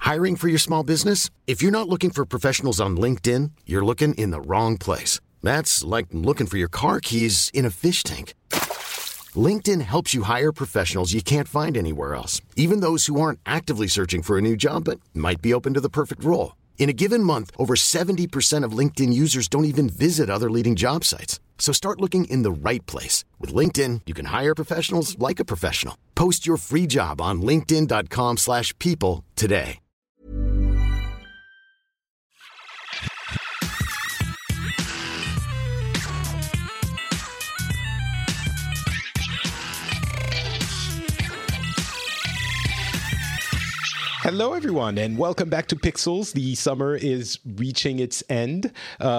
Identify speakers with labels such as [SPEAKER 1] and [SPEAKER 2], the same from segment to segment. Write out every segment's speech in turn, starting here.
[SPEAKER 1] Hiring for your small business? If you're not looking for professionals on LinkedIn, you're looking in the wrong place. That's like looking for your car keys in a fish tank. LinkedIn helps you hire professionals you can't find anywhere else, even those who aren't actively searching for a new job but might be open to the perfect role. In a given month, over 70% of LinkedIn users don't even visit other leading job sites. So start looking in the right place. With LinkedIn, you can hire professionals like a professional. Post your free job on linkedin.com/people today.
[SPEAKER 2] Hello, everyone, and welcome back to Pixels. The summer is reaching its end,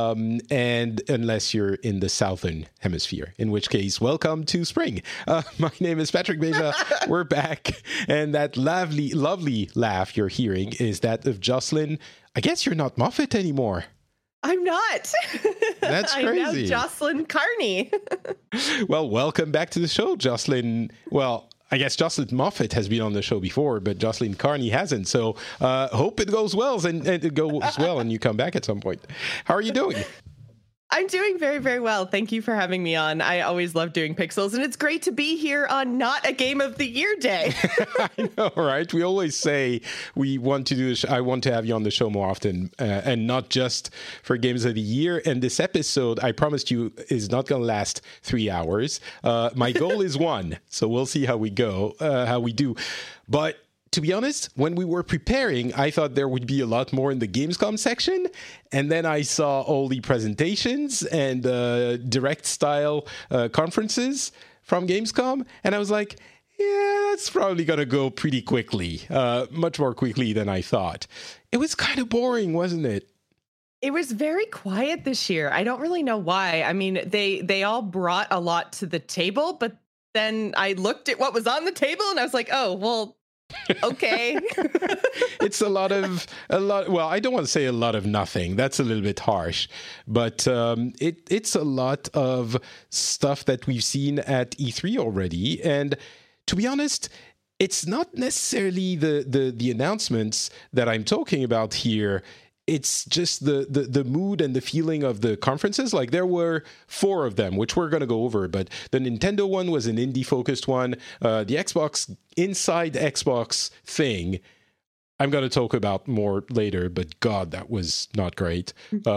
[SPEAKER 2] and unless you're in the southern hemisphere, in which case, welcome to spring. My name is Patrick Beja. We're back, and that lovely laugh you're hearing is that of Jocelyn. I guess you're not Moffat anymore.
[SPEAKER 3] I'm not.
[SPEAKER 2] That's crazy.
[SPEAKER 3] I'm now Jocelyn Carney.
[SPEAKER 2] Well, welcome back to the show, Jocelyn. Well, I guess Jocelyn Moffat has been on the show before, but Jocelyn Carney hasn't. So hope it goes well and it goes well and you come back at some point. How are you doing?
[SPEAKER 3] I'm doing very, very well. Thank you for having me on. I always love doing Pixels, and it's great to be here on Not a Game of the Year Day.
[SPEAKER 2] I know, right? We always say we want to do. I want to have you on the show more often, and not just for Games of the Year. And this episode, I promised you, is not going to last 3 hours. My goal is 1, so we'll see how we go, how we do. But to be honest, when we were preparing, I thought there would be a lot more in the Gamescom section. And then I saw all the presentations and direct style conferences from Gamescom. And I was like, yeah, that's probably going to go pretty quickly, much more quickly than I thought. It was kind of boring, wasn't it?
[SPEAKER 3] It was very quiet this year. I don't really know why. I mean, they all brought a lot to the table, but then I looked at what was on the table and I was like, oh, well, okay.
[SPEAKER 2] It's a lot. Well, I don't want to say a lot of nothing. That's a little bit harsh, but it's a lot of stuff that we've seen at E3 already. And to be honest, it's not necessarily the announcements that I'm talking about here. It's just the mood and the feeling of the conferences. Like there were 4 of them, which we're going to go over. But the Nintendo one was an indie-focused one. The Xbox Inside Xbox thing, I'm going to talk about more later. But God, that was not great.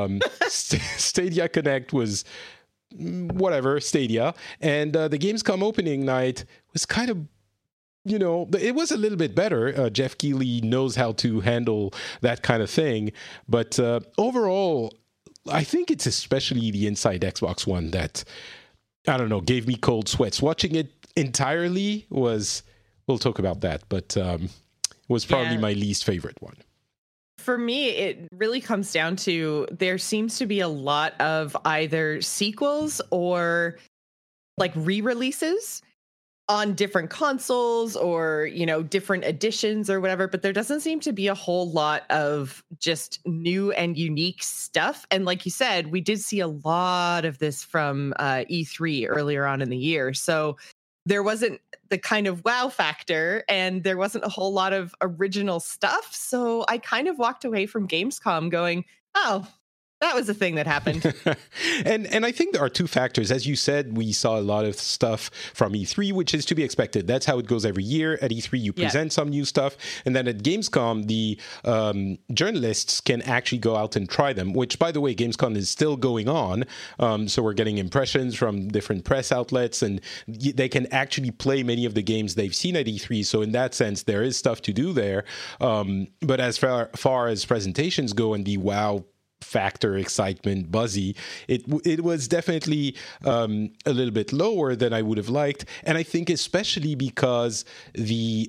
[SPEAKER 2] Stadia Connect was whatever, Stadia. And the Gamescom opening night was kind of, you know, it was a little bit better. Jeff Keighley knows how to handle that kind of thing. But overall, I think it's especially the Inside Xbox one that, I don't know, gave me cold sweats. Watching it entirely was, we'll talk about that, but was probably my least favorite one.
[SPEAKER 3] For me, it really comes down to there seems to be a lot of either sequels or like re-releases on different consoles or, you know, different editions or whatever, but there doesn't seem to be a whole lot of just new and unique stuff. And like you said, we did see a lot of this from E3 earlier on in the year. So there wasn't the kind of wow factor and there wasn't a whole lot of original stuff. So I kind of walked away from Gamescom going, oh, that was a thing that happened.
[SPEAKER 2] and I think there are 2 factors. As you said, we saw a lot of stuff from E3, which is to be expected. That's how it goes every year. At E3, you present some new stuff. And then at Gamescom, the journalists can actually go out and try them, which, by the way, Gamescom is still going on. So we're getting impressions from different press outlets, and they can actually play many of the games they've seen at E3. So in that sense, there is stuff to do there. But as far as presentations go and the wow factor, excitement, buzzy, it was definitely a little bit lower than I would have liked. And I think especially because the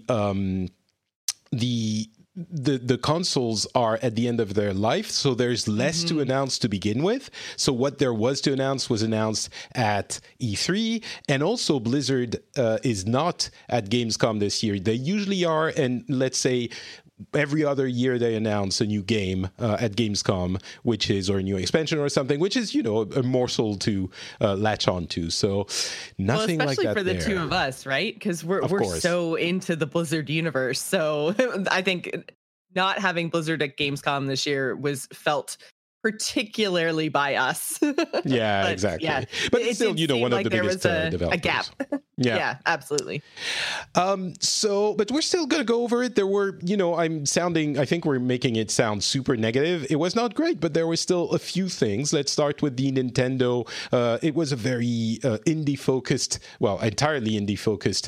[SPEAKER 2] consoles are at the end of their life, so there's less to announce to begin with. So what there was to announce was announced at E3, and also Blizzard is not at Gamescom this year. They usually are, and let's say every other year they announce a new game at Gamescom, which is, or a new expansion or something, which is, you know, a morsel to latch onto. So nothing like that.
[SPEAKER 3] Especially for the two of us, right? Because we're so into the Blizzard universe. So I think not having Blizzard at Gamescom this year was felt particularly by us.
[SPEAKER 2] Yeah,
[SPEAKER 3] but,
[SPEAKER 2] exactly.
[SPEAKER 3] Yeah,
[SPEAKER 2] but it's still, one of the biggest developers.
[SPEAKER 3] A gap. Yeah, absolutely.
[SPEAKER 2] But we're still going to go over it. There were, I think we're making it sound super negative. It was not great, but there were still a few things. Let's start with the Nintendo. It was a very indie-focused, entirely indie-focused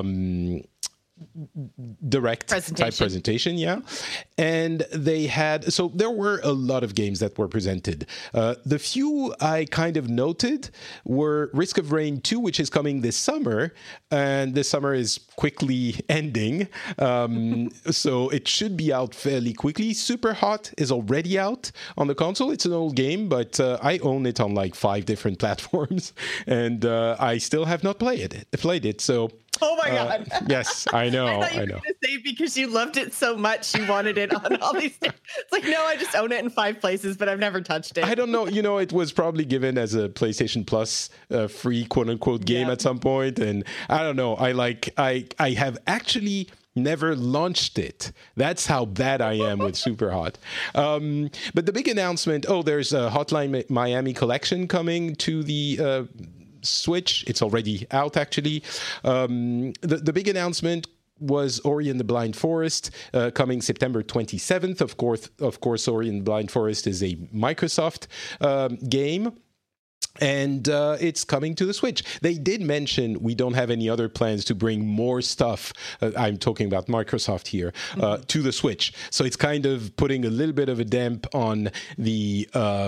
[SPEAKER 2] direct type presentation, and there were a lot of games that were presented. The few I kind of noted were Risk of Rain 2, which is coming this summer, and this summer is quickly ending, so it should be out fairly quickly. Super Hot is already out on the console. It's an old game, but I own it on like 5 different platforms, and I still have not played it. So
[SPEAKER 3] oh my God.
[SPEAKER 2] Yes, I know.
[SPEAKER 3] I thought you were going to say because you loved it so much, you wanted it on all these things. It's like, no, I just own it in 5 places, but I've never touched it.
[SPEAKER 2] I don't know. It was probably given as a PlayStation Plus free quote unquote game at some point. And I don't know. I have actually never launched it. That's how bad I am with Super Hot. But the big announcement, there's a Hotline Miami collection coming to the Switch. It's already out, actually. The big announcement was Ori and the Blind Forest coming September 27th. Of course, Ori and the Blind Forest is a Microsoft game. And it's coming to the Switch. They did mention we don't have any other plans to bring more stuff. I'm talking about Microsoft here to the Switch. So it's kind of putting a little bit of a damp on the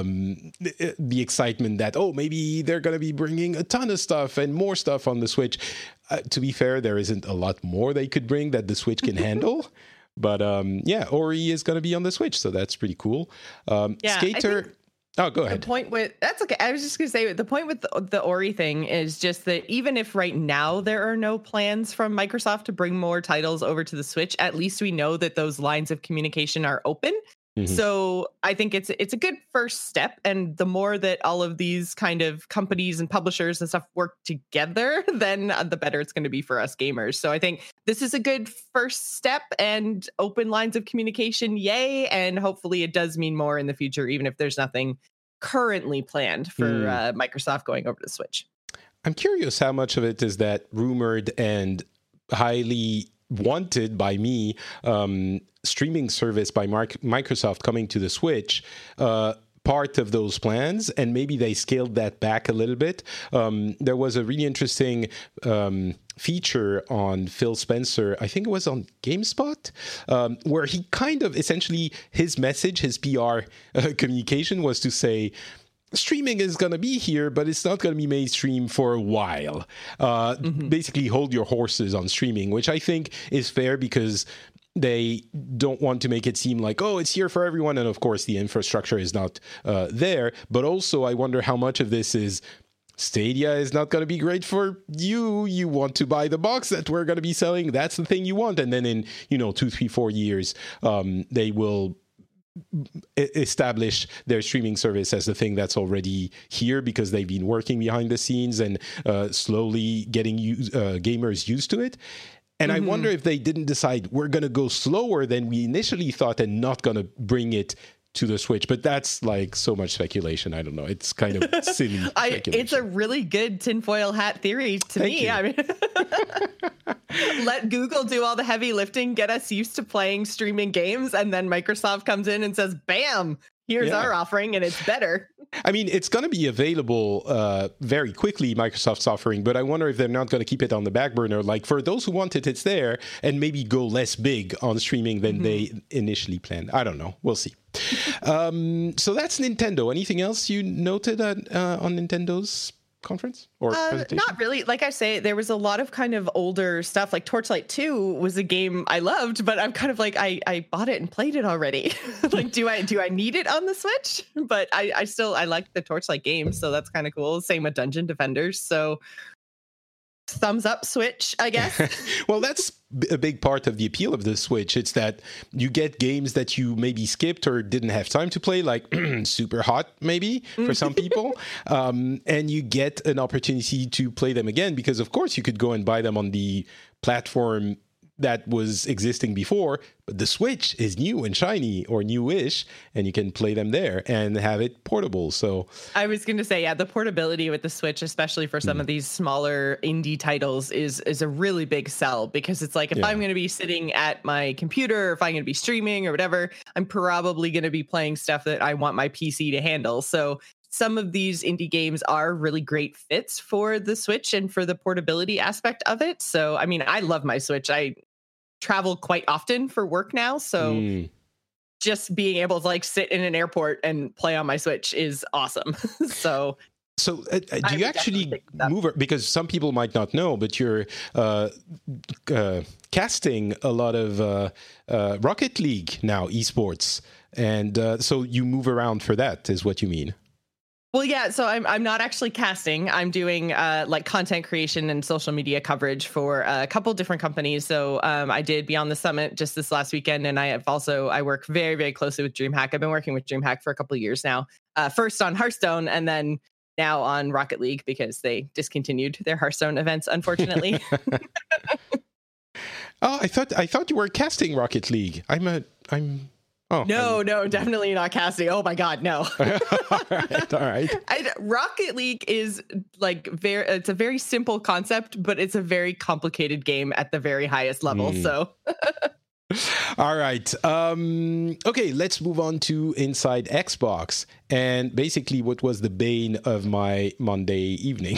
[SPEAKER 2] excitement that maybe they're going to be bringing a ton of stuff and more stuff on the Switch. To be fair, there isn't a lot more they could bring that the Switch can handle. But Ori is going to be on the Switch, so that's pretty cool. Skater. Oh, go ahead.
[SPEAKER 3] The point with that's okay. I was just going to say the point with the Ori thing is just that even if right now there are no plans from Microsoft to bring more titles over to the Switch, at least we know that those lines of communication are open. Mm-hmm. So I think it's a good first step. And the more that all of these kind of companies and publishers and stuff work together, then the better it's going to be for us gamers. So I think this is a good first step and open lines of communication. Yay. And hopefully it does mean more in the future, even if there's nothing currently planned for Microsoft going over to Switch.
[SPEAKER 2] I'm curious how much of it is that rumored and highly wanted by me streaming service by Microsoft coming to the Switch, part of those plans, and maybe they scaled that back a little bit. There was a really interesting feature on Phil Spencer, I think it was on GameSpot, where he kind of essentially his message, his PR communication was to say, streaming is going to be here, but it's not going to be mainstream for a while. Basically, hold your horses on streaming, which I think is fair because they don't want to make it seem like, it's here for everyone. And of course, the infrastructure is not there. But also, I wonder how much of this is Stadia is not going to be great for you. You want to buy the box that we're going to be selling. That's the thing you want. And then in, 2, 3, 4 years, they will establish their streaming service as the thing that's already here because they've been working behind the scenes and slowly getting gamers used to it. And I wonder if they didn't decide we're going to go slower than we initially thought and not going to bring it to the Switch. But that's like so much speculation. I don't know. It's kind of silly speculation.
[SPEAKER 3] It's a really good tinfoil hat theory to me. I mean, let Google do all the heavy lifting, get us used to playing streaming games, and then Microsoft comes in and says, bam, here's our offering, and it's better.
[SPEAKER 2] I mean, it's going to be available very quickly, Microsoft's offering, but I wonder if they're not going to keep it on the back burner. Like, for those who want it, it's there, and maybe go less big on streaming than they initially planned. I don't know. We'll see. So that's Nintendo. Anything else you noted on Nintendo's conference or presentation?
[SPEAKER 3] Not really. Like I say, there was a lot of kind of older stuff. Like Torchlight 2 was a game I loved, but I'm kind of like, I bought it and played it already. Like, do I need it on the Switch? But I like the Torchlight games, so that's kind of cool. Same with Dungeon Defenders. So thumbs up Switch, I guess.
[SPEAKER 2] Well, that's a big part of the appeal of the Switch. It's that you get games that you maybe skipped or didn't have time to play, like Super Hot, maybe, for some people. And you get an opportunity to play them again because, of course, you could go and buy them on the platform that was existing before, but the Switch is new and shiny or newish, and you can play them there and have it portable. So
[SPEAKER 3] I was going to say, yeah, the portability with the Switch, especially for some of these smaller indie titles, is a really big sell, because it's like, if I'm going to be sitting at my computer, or if I'm going to be streaming or whatever, I'm probably going to be playing stuff that I want my PC to handle. So some of these indie games are really great fits for the Switch and for the portability aspect of it. So, I mean, I love my Switch. I travel quite often for work now. So just being able to like sit in an airport and play on my Switch is awesome. So
[SPEAKER 2] do you actually move, because some people might not know, but you're casting a lot of Rocket League now, esports. And so you move around for that, is what you mean?
[SPEAKER 3] Well, yeah, so I'm not actually casting. I'm doing like content creation and social media coverage for a couple different companies. So I did Beyond the Summit just this last weekend, and I work very, very closely with DreamHack. I've been working with DreamHack for a couple of years now. First on Hearthstone, and then now on Rocket League, because they discontinued their Hearthstone events, unfortunately.
[SPEAKER 2] Oh, I thought you were casting Rocket League. Oh,
[SPEAKER 3] no, definitely not casting. Oh my God, no.
[SPEAKER 2] All right.
[SPEAKER 3] Rocket League is like it's a very simple concept, but it's a very complicated game at the very highest level. So.
[SPEAKER 2] All right. Okay, let's move on to Inside Xbox. And basically what was the bane of my Monday evening.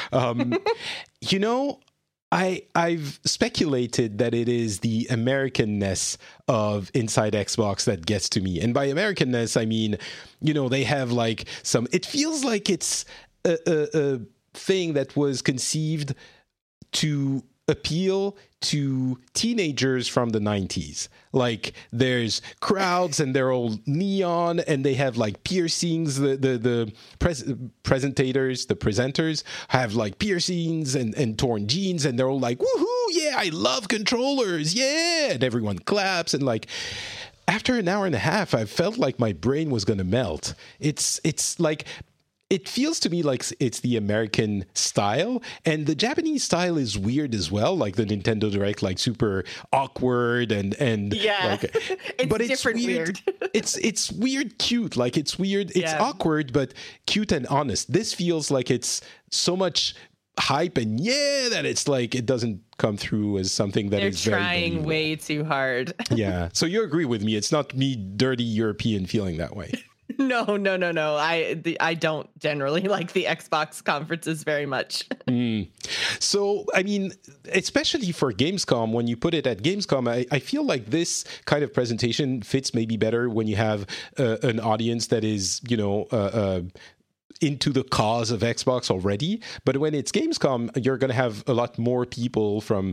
[SPEAKER 2] I've speculated that it is the Americanness of Inside Xbox that gets to me. And by Americanness, I mean, they have like it feels like it's a thing that was conceived to appeal to teenagers from the 90s. Like, there's crowds and they're all neon and they have like piercings. The presenters have like piercings and torn jeans, and they're all like, woohoo, yeah, I love controllers, yeah, and everyone claps. And like, after an hour and a half, I felt like my brain was gonna melt. It's like, it feels to me like it's the American style, and the Japanese style is weird as well. Like the Nintendo Direct, like super awkward and
[SPEAKER 3] yeah,
[SPEAKER 2] like,
[SPEAKER 3] it's but different, it's weird.
[SPEAKER 2] it's weird, cute. Like it's weird, it's awkward, but cute and honest. This feels like it's so much hype and that it's like it doesn't come through as something that is very
[SPEAKER 3] trying way too hard.
[SPEAKER 2] Yeah, so you agree with me? It's not me, dirty European, feeling that way.
[SPEAKER 3] No. I don't generally like the Xbox conferences very much.
[SPEAKER 2] So, I mean, especially for Gamescom, when you put it at Gamescom, I feel like this kind of presentation fits maybe better when you have an audience that is, into the cause of Xbox already. But when it's Gamescom, you're going to have a lot more people from,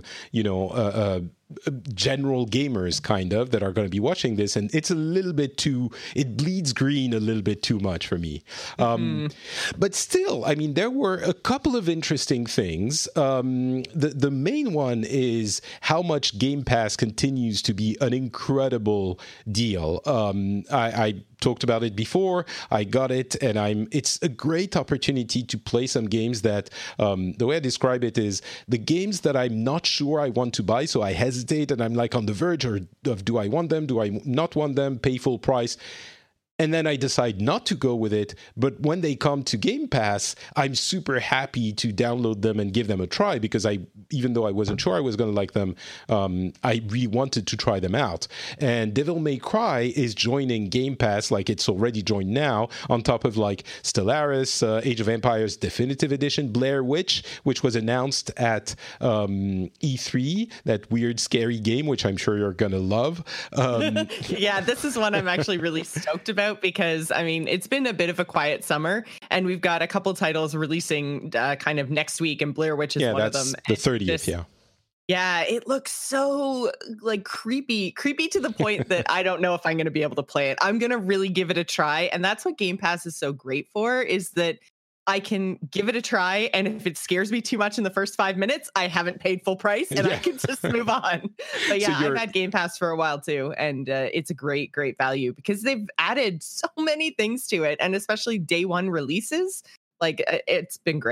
[SPEAKER 2] general gamers kind of that are going to be watching this, and it's a little bit it bleeds green a little bit too much for me. But still, I mean, there were a couple of interesting things. The main one is how much Game Pass continues to be an incredible deal. I talked about it before. I got it, and it's a great opportunity to play some games that, the way I describe it is the games that I'm not sure I want to buy, so I hesitate and I'm like on the verge of do I want them, do I not want them, pay full price. And then I decide not to go with it. But when they come to Game Pass, I'm super happy to download them and give them a try, because even though I wasn't sure I was going to like them, I really wanted to try them out. And Devil May Cry is joining Game Pass, like it's already joined now, on top of like Stellaris, Age of Empires Definitive Edition, Blair Witch, which was announced at E3, that weird, scary game, which I'm sure you're going to love.
[SPEAKER 3] Yeah, this is one I'm actually really stoked about, because I mean, it's been a bit of a quiet summer, and we've got a couple titles releasing kind of next week, and Blair Witch is one of them.
[SPEAKER 2] The 30th.
[SPEAKER 3] Yeah, it looks so like creepy to the point that I don't know if I'm going to be able to play it. I'm going to really give it a try, and that's what Game Pass is so great for, is that I can give it a try, and if it scares me too much in the first 5 minutes, I haven't paid full price, and I can just move on. But yeah, I've had Game Pass for a while too, and it's a great value, because they've added so many things to it, and especially day one releases. Like, it's been great.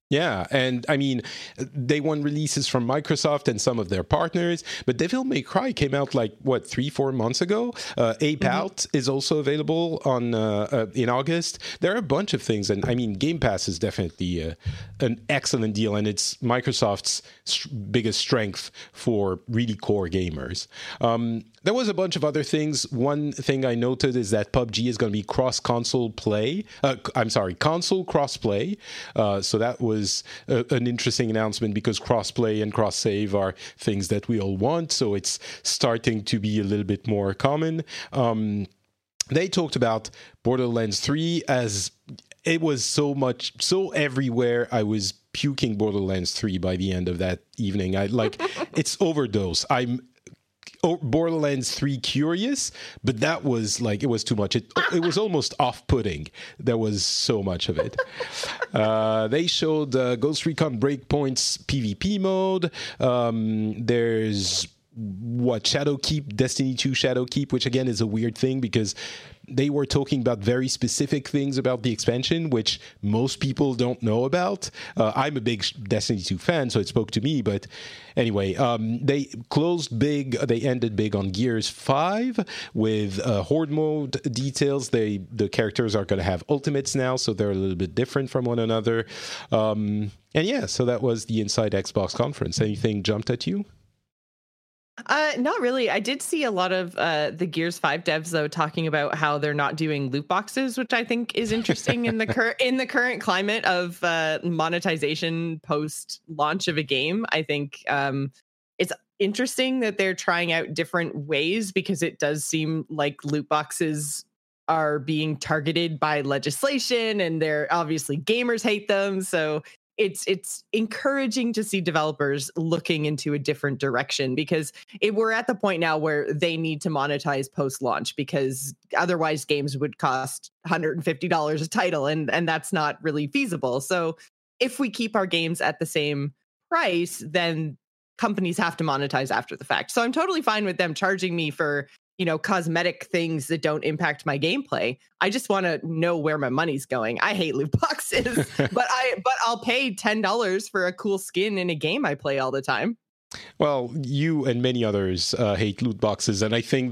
[SPEAKER 2] Yeah, and I mean, they won releases from Microsoft and some of their partners, but Devil May Cry came out like, what, 3-4 months ago? Ape Out is also available on in August. There are a bunch of things, and I mean, Game Pass is definitely an excellent deal, and it's Microsoft's biggest strength for really core gamers. There was a bunch of other things. One thing I noted is that PUBG is going to be console cross-play. So that was an interesting announcement because cross-play and cross-save are things that we all want. So it's starting to be a little bit more common. They talked about Borderlands 3 as it was so everywhere. I was puking Borderlands 3 by the end of that evening. It's overdose. I'm Borderlands 3 curious, but that was like, it was too much. It was almost off-putting. There was so much of it. They showed Ghost Recon Breakpoint's PvP mode. There's Shadowkeep, Destiny 2 Shadowkeep, which again is a weird thing because they were talking about very specific things about the expansion, which most people don't know about. I'm a big Destiny 2 fan, so it spoke to me. But anyway, they closed big. They ended big on Gears 5 with Horde mode details. The characters are going to have ultimates now, so they're a little bit different from one another. And yeah, so that was the Inside Xbox conference. Anything jumped at you?
[SPEAKER 3] Not really. I did see a lot of the Gears 5 devs though talking about how they're not doing loot boxes, which I think is interesting in the current climate of monetization post launch of a game. I think it's interesting that they're trying out different ways because it does seem like loot boxes are being targeted by legislation and they're obviously gamers hate them. So it's encouraging to see developers looking into a different direction because we're at the point now where they need to monetize post-launch because otherwise games would cost $150 a title and that's not really feasible. So if we keep our games at the same price, then companies have to monetize after the fact. So I'm totally fine with them charging me for cosmetic things that don't impact my gameplay. I just want to know where my money's going. I hate loot boxes, but I'll pay $10 for a cool skin in a game I play all the time.
[SPEAKER 2] Well, you and many others hate loot boxes, and I think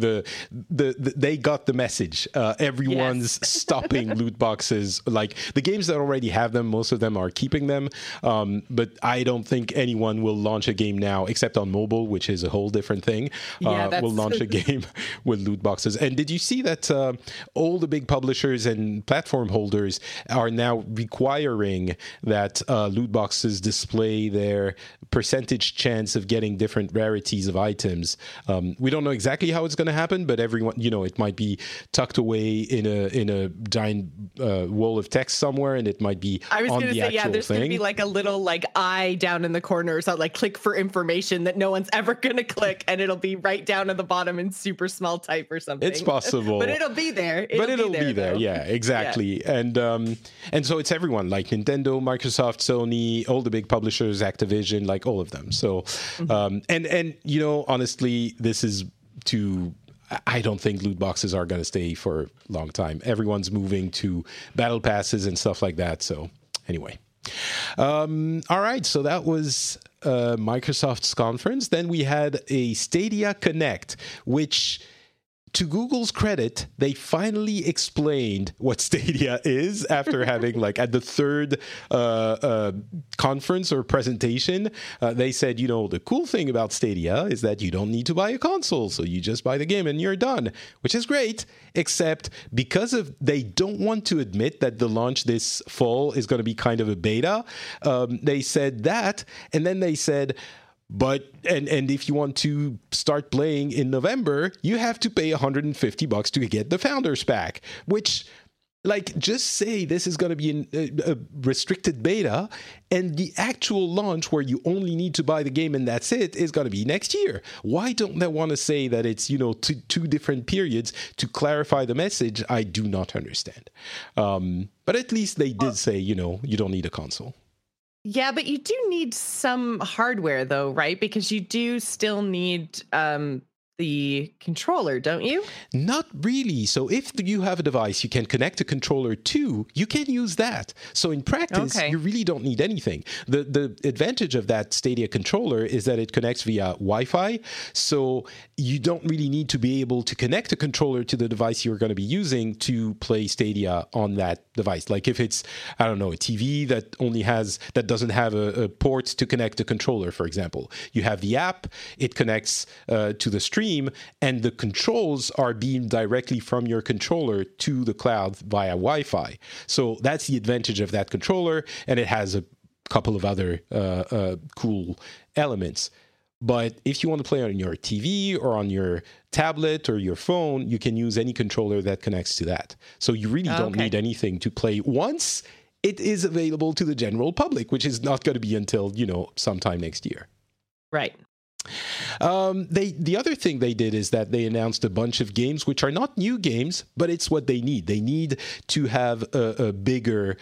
[SPEAKER 2] they got the message. Everyone's stopping loot boxes. Like the games that already have them, most of them are keeping them. But I don't think anyone will launch a game now, except on mobile, which is a whole different thing. Will launch a game with loot boxes. And did you see that all the big publishers and platform holders are now requiring that loot boxes display their percentage chance of getting different rarities of items? We don't know exactly how it's going to happen, but everyone, it might be tucked away in a giant wall of text somewhere, and it might be on the actual thing. I was going to say, there's going to be
[SPEAKER 3] like a little eye down in the corner or something, like click for information that no one's ever going to click, and it'll be right down at the bottom in super small type or something.
[SPEAKER 2] It's possible,
[SPEAKER 3] but it'll be there.
[SPEAKER 2] It'll be there. Yeah, exactly. Yeah. And so it's everyone, like Nintendo, Microsoft, Sony, all the big publishers, Activision, like all of them. So. And honestly, I don't think loot boxes are going to stay for a long time. Everyone's moving to battle passes and stuff like that. So anyway. All right. So that was Microsoft's conference. Then we had a Stadia Connect, which, to Google's credit, they finally explained what Stadia is after having, at the third conference or presentation, they said, the cool thing about Stadia is that you don't need to buy a console, so you just buy the game and you're done, which is great, except because they don't want to admit that the launch this fall is going to be kind of a beta. They said that, and then they said, but and if you want to start playing in November, you have to pay $150 to get the Founders Pack, which, just say this is going to be a restricted beta, and the actual launch where you only need to buy the game and that's it is going to be next year. Why don't they want to say that it's, two different periods to clarify the message? I do not understand. But at least they did say, you don't need a console.
[SPEAKER 3] Yeah, but you do need some hardware, though, right? Because you do still need the controller, don't you?
[SPEAKER 2] Not really. So if you have a device you can connect a controller to, you can use that. So in practice, you really don't need anything. The advantage of that Stadia controller is that it connects via Wi-Fi. So you don't really need to be able to connect a controller to the device you're going to be using to play Stadia on that device. Like if it's, I don't know, a TV that doesn't have a port to connect a controller, for example. You have the app, it connects to the stream, and the controls are beamed directly from your controller to the cloud via Wi-Fi. So that's the advantage of that controller, and it has a couple of other cool elements. But if you want to play on your TV or on your tablet or your phone, you can use any controller that connects to that. So you really don't need anything to play once it is available to the general public, which is not going to be until, sometime next year.
[SPEAKER 3] Right.
[SPEAKER 2] The other thing they did is that they announced a bunch of games which are not new games, but it's what they need. They need to have a bigger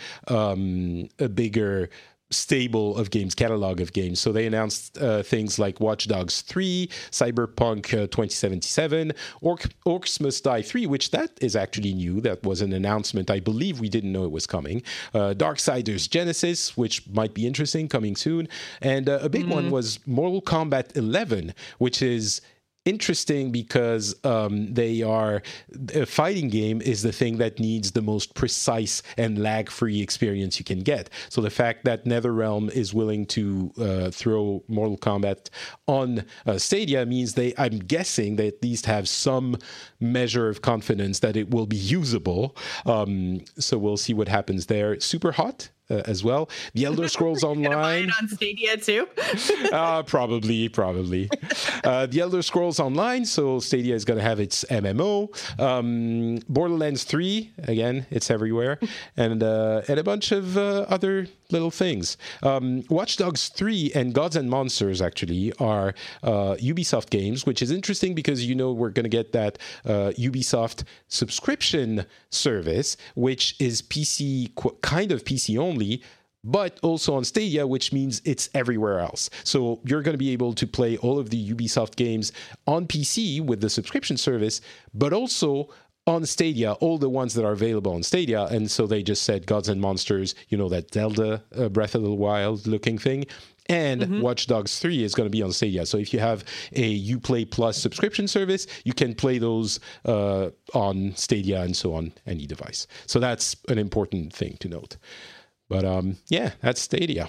[SPEAKER 2] stable of games, catalog of games. So they announced things like Watch Dogs 3, Cyberpunk 2077, Orcs Must Die 3, which that is actually new. That was an announcement. I believe we didn't know it was coming. Darksiders Genesis, which might be interesting, coming soon. And a big one was Mortal Kombat 11, which is interesting because a fighting game is the thing that needs the most precise and lag-free experience you can get. So the fact that NetherRealm is willing to throw Mortal Kombat on Stadia means I'm guessing they at least have some measure of confidence that it will be usable. So we'll see what happens there. Super hot. As well. The Elder Scrolls Online.
[SPEAKER 3] Buy it on Stadia too?
[SPEAKER 2] Probably. The Elder Scrolls Online, so Stadia is going to have its MMO. Borderlands 3, again, it's everywhere. And a bunch of other little things. Watch Dogs 3 and Gods and Monsters, actually, are Ubisoft games, which is interesting because, we're going to get that Ubisoft subscription service, which is kind of PC only, but also on Stadia, which means it's everywhere else. So you're going to be able to play all of the Ubisoft games on PC with the subscription service, but also on Stadia, all the ones that are available on Stadia. And so they just said Gods and Monsters, that Zelda Breath of the Wild looking thing. And Watch Dogs 3 is going to be on Stadia. So if you have a Uplay Plus subscription service, you can play those on Stadia and so on any device. So that's an important thing to note. But that's Stadia.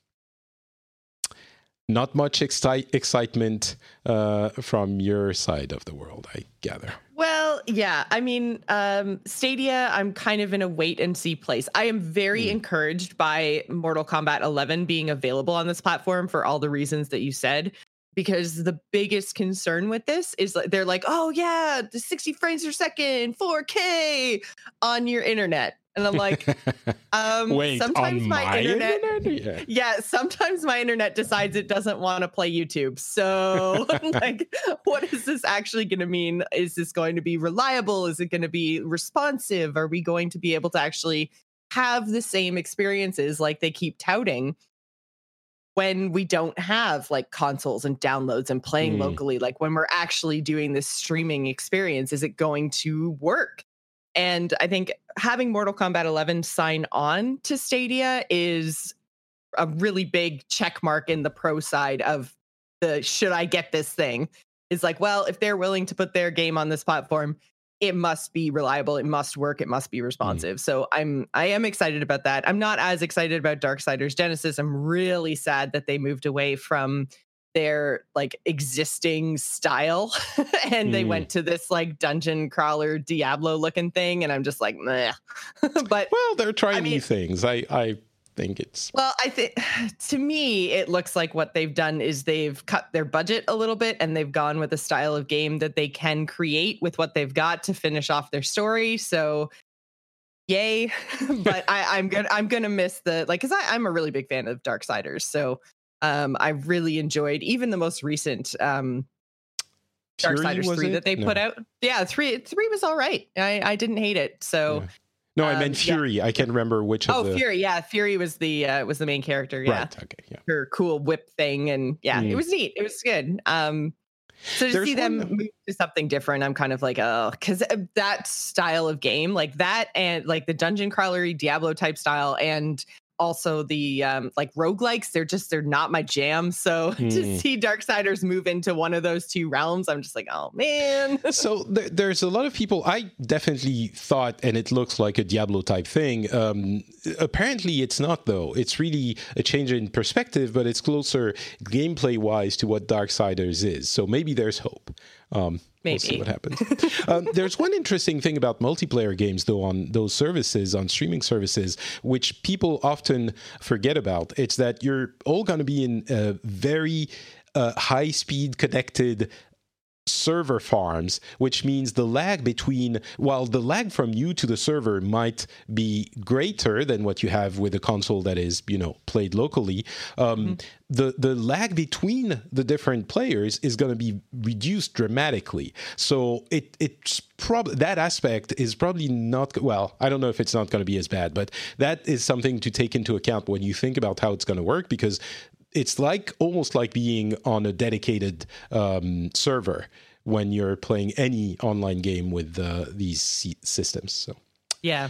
[SPEAKER 2] Not much excitement from your side of the world, I gather.
[SPEAKER 3] Well, yeah. I mean, Stadia, I'm kind of in a wait and see place. I am very encouraged by Mortal Kombat 11 being available on this platform for all the reasons that you said, because the biggest concern with this is they're like, oh yeah, the 60 frames per second, 4K on your internet. And I'm like,
[SPEAKER 2] wait,
[SPEAKER 3] sometimes
[SPEAKER 2] on
[SPEAKER 3] my internet? Yeah, sometimes my internet decides it doesn't want to play YouTube. So like, what is this actually going to mean? Is this going to be reliable? Is it going to be responsive? Are we going to be able to actually have the same experiences like they keep touting when we don't have like consoles and downloads and playing locally? Like when we're actually doing this streaming experience, is it going to work? And I think having Mortal Kombat 11 sign on to Stadia is a really big check mark in the pro side of the should I get this thing. It's like, well, if they're willing to put their game on this platform, it must be reliable, it must work, it must be responsive. So I am excited about that. I'm not as excited about Darksiders Genesis. I'm really sad that they moved away from their like existing style and they went to this like dungeon crawler Diablo looking thing, and I'm just like, meh. But
[SPEAKER 2] well, they're trying new things. I think it's
[SPEAKER 3] I think to me it looks like what they've done is they've cut their budget a little bit and they've gone with a style of game that they can create with what they've got to finish off their story. So yay. But I'm gonna miss the because I'm a really big fan of Darksiders. So I really enjoyed even the most recent Darksiders 3 that they put out. Yeah, 3 was all right. I didn't hate it. So
[SPEAKER 2] yeah. No, I meant Fury. Yeah. I can't remember which of the...
[SPEAKER 3] Fury. Yeah, Fury was the main character. Yeah.
[SPEAKER 2] Right. Okay. Yeah.
[SPEAKER 3] Her cool whip thing, and it was neat. It was good. So to
[SPEAKER 2] There's
[SPEAKER 3] see them
[SPEAKER 2] one-
[SPEAKER 3] move to something different, I'm kind of like, oh, because that style of game, like that, and like the dungeon crawlery Diablo type style, and also the like roguelikes, they're not my jam. So to see Darksiders move into one of those two realms, I'm just like, oh man.
[SPEAKER 2] So there's a lot of people. I definitely thought, and it looks like a Diablo type thing. Apparently, it's not though. It's really a change in perspective, but it's closer gameplay wise to what Darksiders is. So maybe there's hope. We'll see what happens. There's one interesting thing about multiplayer games, though, on those services, on streaming services, which people often forget about. It's that you're all going to be in a very high-speed connected server farms, which means the lag while the lag from you to the server might be greater than what you have with a console that is, played locally, the lag between the different players is going to be reduced dramatically. So it's probably, that aspect is probably not, well, I don't know if it's not going to be as bad, but that is something to take into account when you think about how it's going to work, because it's almost like being on a dedicated server when you're playing any online game with these systems. So
[SPEAKER 3] yeah.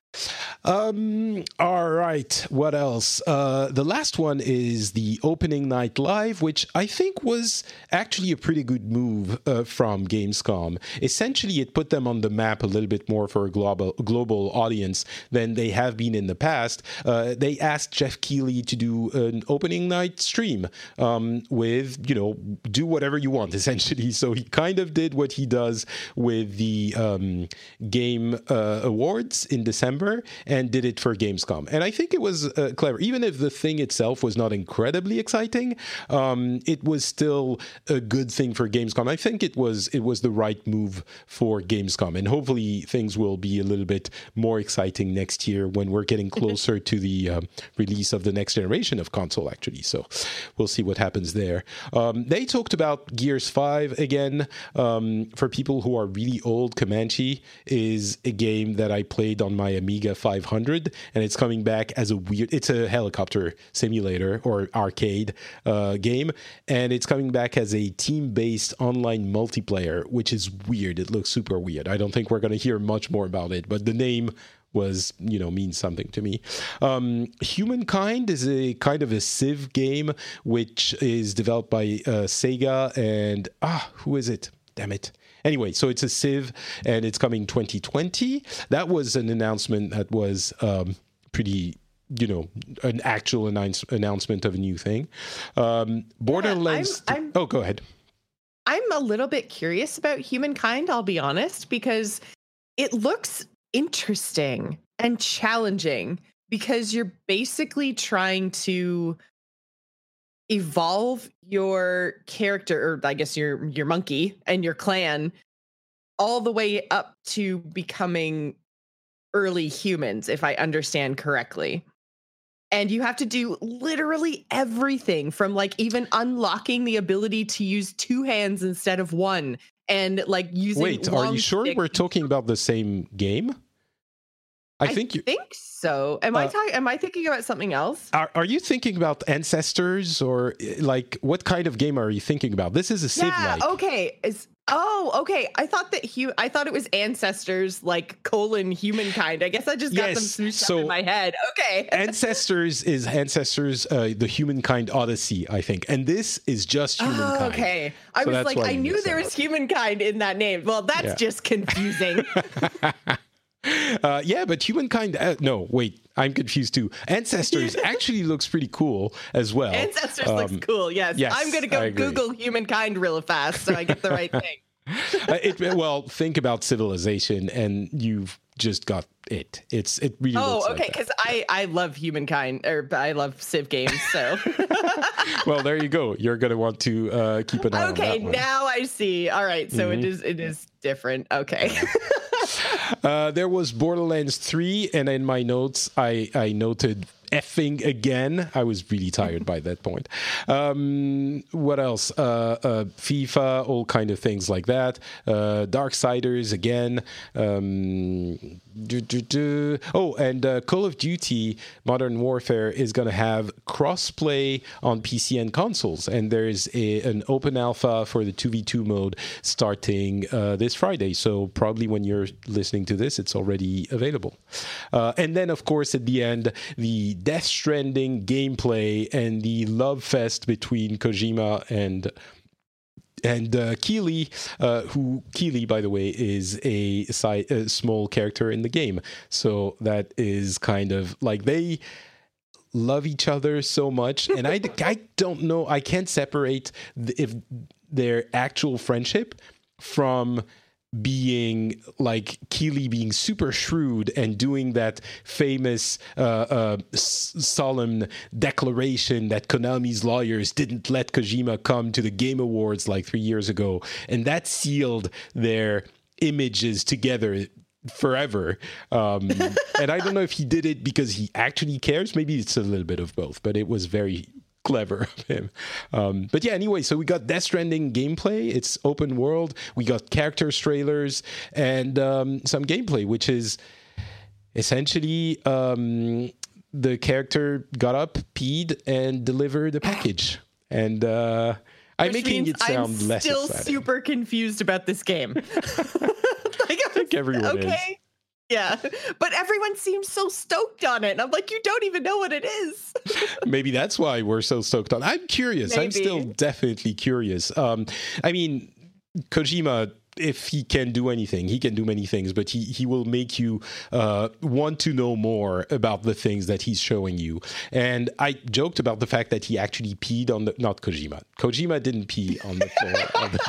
[SPEAKER 2] All right. What else? The last one is the opening night live, which I think was actually a pretty good move from Gamescom. Essentially, it put them on the map a little bit more for a global audience than they have been in the past. They asked Jeff Keighley to do an opening night stream with, do whatever you want, essentially. So he kind of did what he does with the Game Awards in December, and did it for Gamescom. And I think it was clever. Even if the thing itself was not incredibly exciting, it was still a good thing for Gamescom. I think it was the right move for Gamescom. And hopefully things will be a little bit more exciting next year when we're getting closer to the release of the next generation of console, actually. So we'll see what happens there. They talked about Gears 5 again. For people who are really old, Comanche is a game that I played on my Amiga 500, and it's coming back as it's a helicopter simulator or arcade game, and it's coming back as a team-based online multiplayer, which is weird. It looks super weird. I don't think we're going to hear much more about it, but the name means something to me. Humankind is a kind of a Civ game, which is developed by Sega and who is it? Damn it. Anyway, so it's a Civ, and it's coming 2020. That was an announcement that was pretty, an actual announcement of a new thing. Borderlands. Oh, go ahead.
[SPEAKER 3] I'm a little bit curious about Humankind, I'll be honest, because it looks interesting and challenging, because you're basically trying to evolve your character, or I guess your monkey and your clan, all the way up to becoming early humans, if I understand correctly. And you have to do literally everything from like even unlocking the ability to use two hands instead of one, and like using.
[SPEAKER 2] Wait, are you sure we're talking about the same game? I think
[SPEAKER 3] so. Am I thinking about something else?
[SPEAKER 2] Are you thinking about Ancestors, or like what kind of game are you thinking about? This is a Civ-like.
[SPEAKER 3] Yeah, okay. Okay. I thought it was Ancestors, like Humankind. I guess I just got them smooshed up in my head. Okay.
[SPEAKER 2] Ancestors is the Humankind Odyssey, I think, and this is just Humankind.
[SPEAKER 3] Oh, okay. I was like, I knew there was Humankind in that name. Well, that's just confusing.
[SPEAKER 2] But Humankind. No, wait, I'm confused too. Ancestors actually looks pretty cool as well.
[SPEAKER 3] Ancestors looks cool. Yes. I'm gonna go Google Humankind real fast so I get the right thing.
[SPEAKER 2] Well, think about Civilization, and you've just got it. It really.
[SPEAKER 3] Oh, okay. Because I love Humankind, or I love Civ games. So.
[SPEAKER 2] Well, there you go. You're gonna want to keep an eye on that one.
[SPEAKER 3] Okay, now I see. All right, so it is different. Okay.
[SPEAKER 2] There was Borderlands 3, and in my notes, I noted effing again. I was really tired by that point. What else? FIFA, all kind of things like that. Darksiders again. Oh, and Call of Duty Modern Warfare is going to have cross-play on PC and consoles. And there's an open alpha for the 2v2 mode starting this Friday. So probably when you're listening to this, it's already available. And then, of course, at the end, the Death Stranding gameplay and the love fest between Kojima and Keighley, who Keighley, by the way, is a small character in the game. So that is kind of like they love each other so much. And I don't know, I can't separate if their actual friendship from being like Keighley being super shrewd and doing that famous solemn declaration that Konami's lawyers didn't let Kojima come to the Game Awards like 3 years ago, and that sealed their images together forever. And I don't know if he did it because he actually cares. Maybe it's a little bit of both, but it was very clever of him. But yeah, anyway, so we got Death Stranding gameplay. It's open world. We got characters trailers and some gameplay, which is essentially the character got up, peed, and delivered a package. And I'm making it sound less exciting. I'm still
[SPEAKER 3] super confused about this game.
[SPEAKER 2] I think everyone is.
[SPEAKER 3] Yeah, but everyone seems so stoked on it. And I'm like, you don't even know what it is.
[SPEAKER 2] Maybe that's why we're so stoked on it. I'm curious. Maybe. I'm still definitely curious. I mean, Kojima, if he can do anything, he can do many things, but he will make you want to know more about the things that he's showing you. And I joked about the fact that he actually peed on the... Not Kojima. Kojima didn't pee on the floor of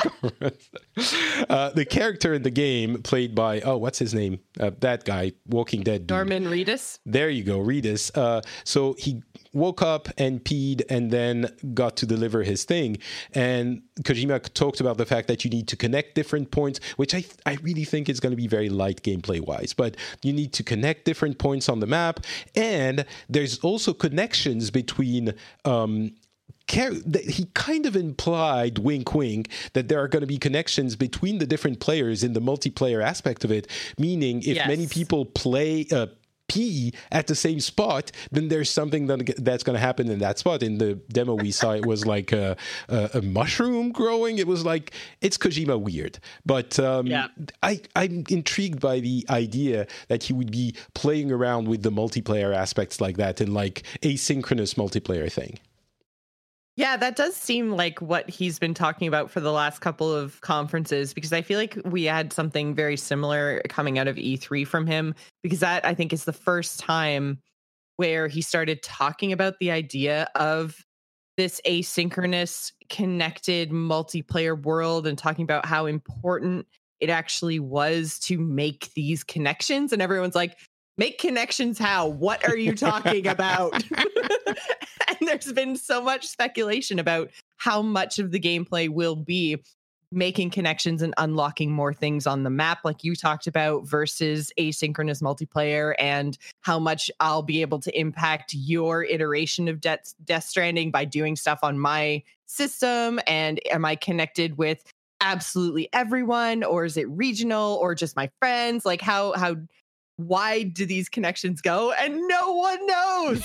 [SPEAKER 2] the the character in the game played by... Oh, what's his name? That guy, Walking Dead dude.
[SPEAKER 3] Norman Reedus?
[SPEAKER 2] There you go, Reedus. So he woke up and peed and then got to deliver his thing. And Kojima talked about the fact that you need to connect different points, which I really think is going to be very light gameplay-wise. But you need to connect different points on the map. And there's also connections between... he kind of implied, wink, wink, that there are going to be connections between the different players in the multiplayer aspect of it, meaning if many people play... pee at the same spot, then there's something that's going to happen in that spot. In the demo we saw, it was like a mushroom growing. It was like, it's Kojima weird. But I'm intrigued by the idea that he would be playing around with the multiplayer aspects like that in like asynchronous multiplayer thing.
[SPEAKER 3] Yeah, that does seem like what he's been talking about for the last couple of conferences, because I feel like we had something very similar coming out of E3 from him, because that, I think, is the first time where he started talking about the idea of this asynchronous, connected multiplayer world and talking about how important it actually was to make these connections. And everyone's like, make connections how? What are you talking about? And there's been so much speculation about how much of the gameplay will be making connections and unlocking more things on the map, like you talked about, versus asynchronous multiplayer, and how much I'll be able to impact your iteration of Death Stranding by doing stuff on my system. And am I connected with absolutely everyone, or is it regional, or just my friends? Like how wide do these connections go? And no one knows.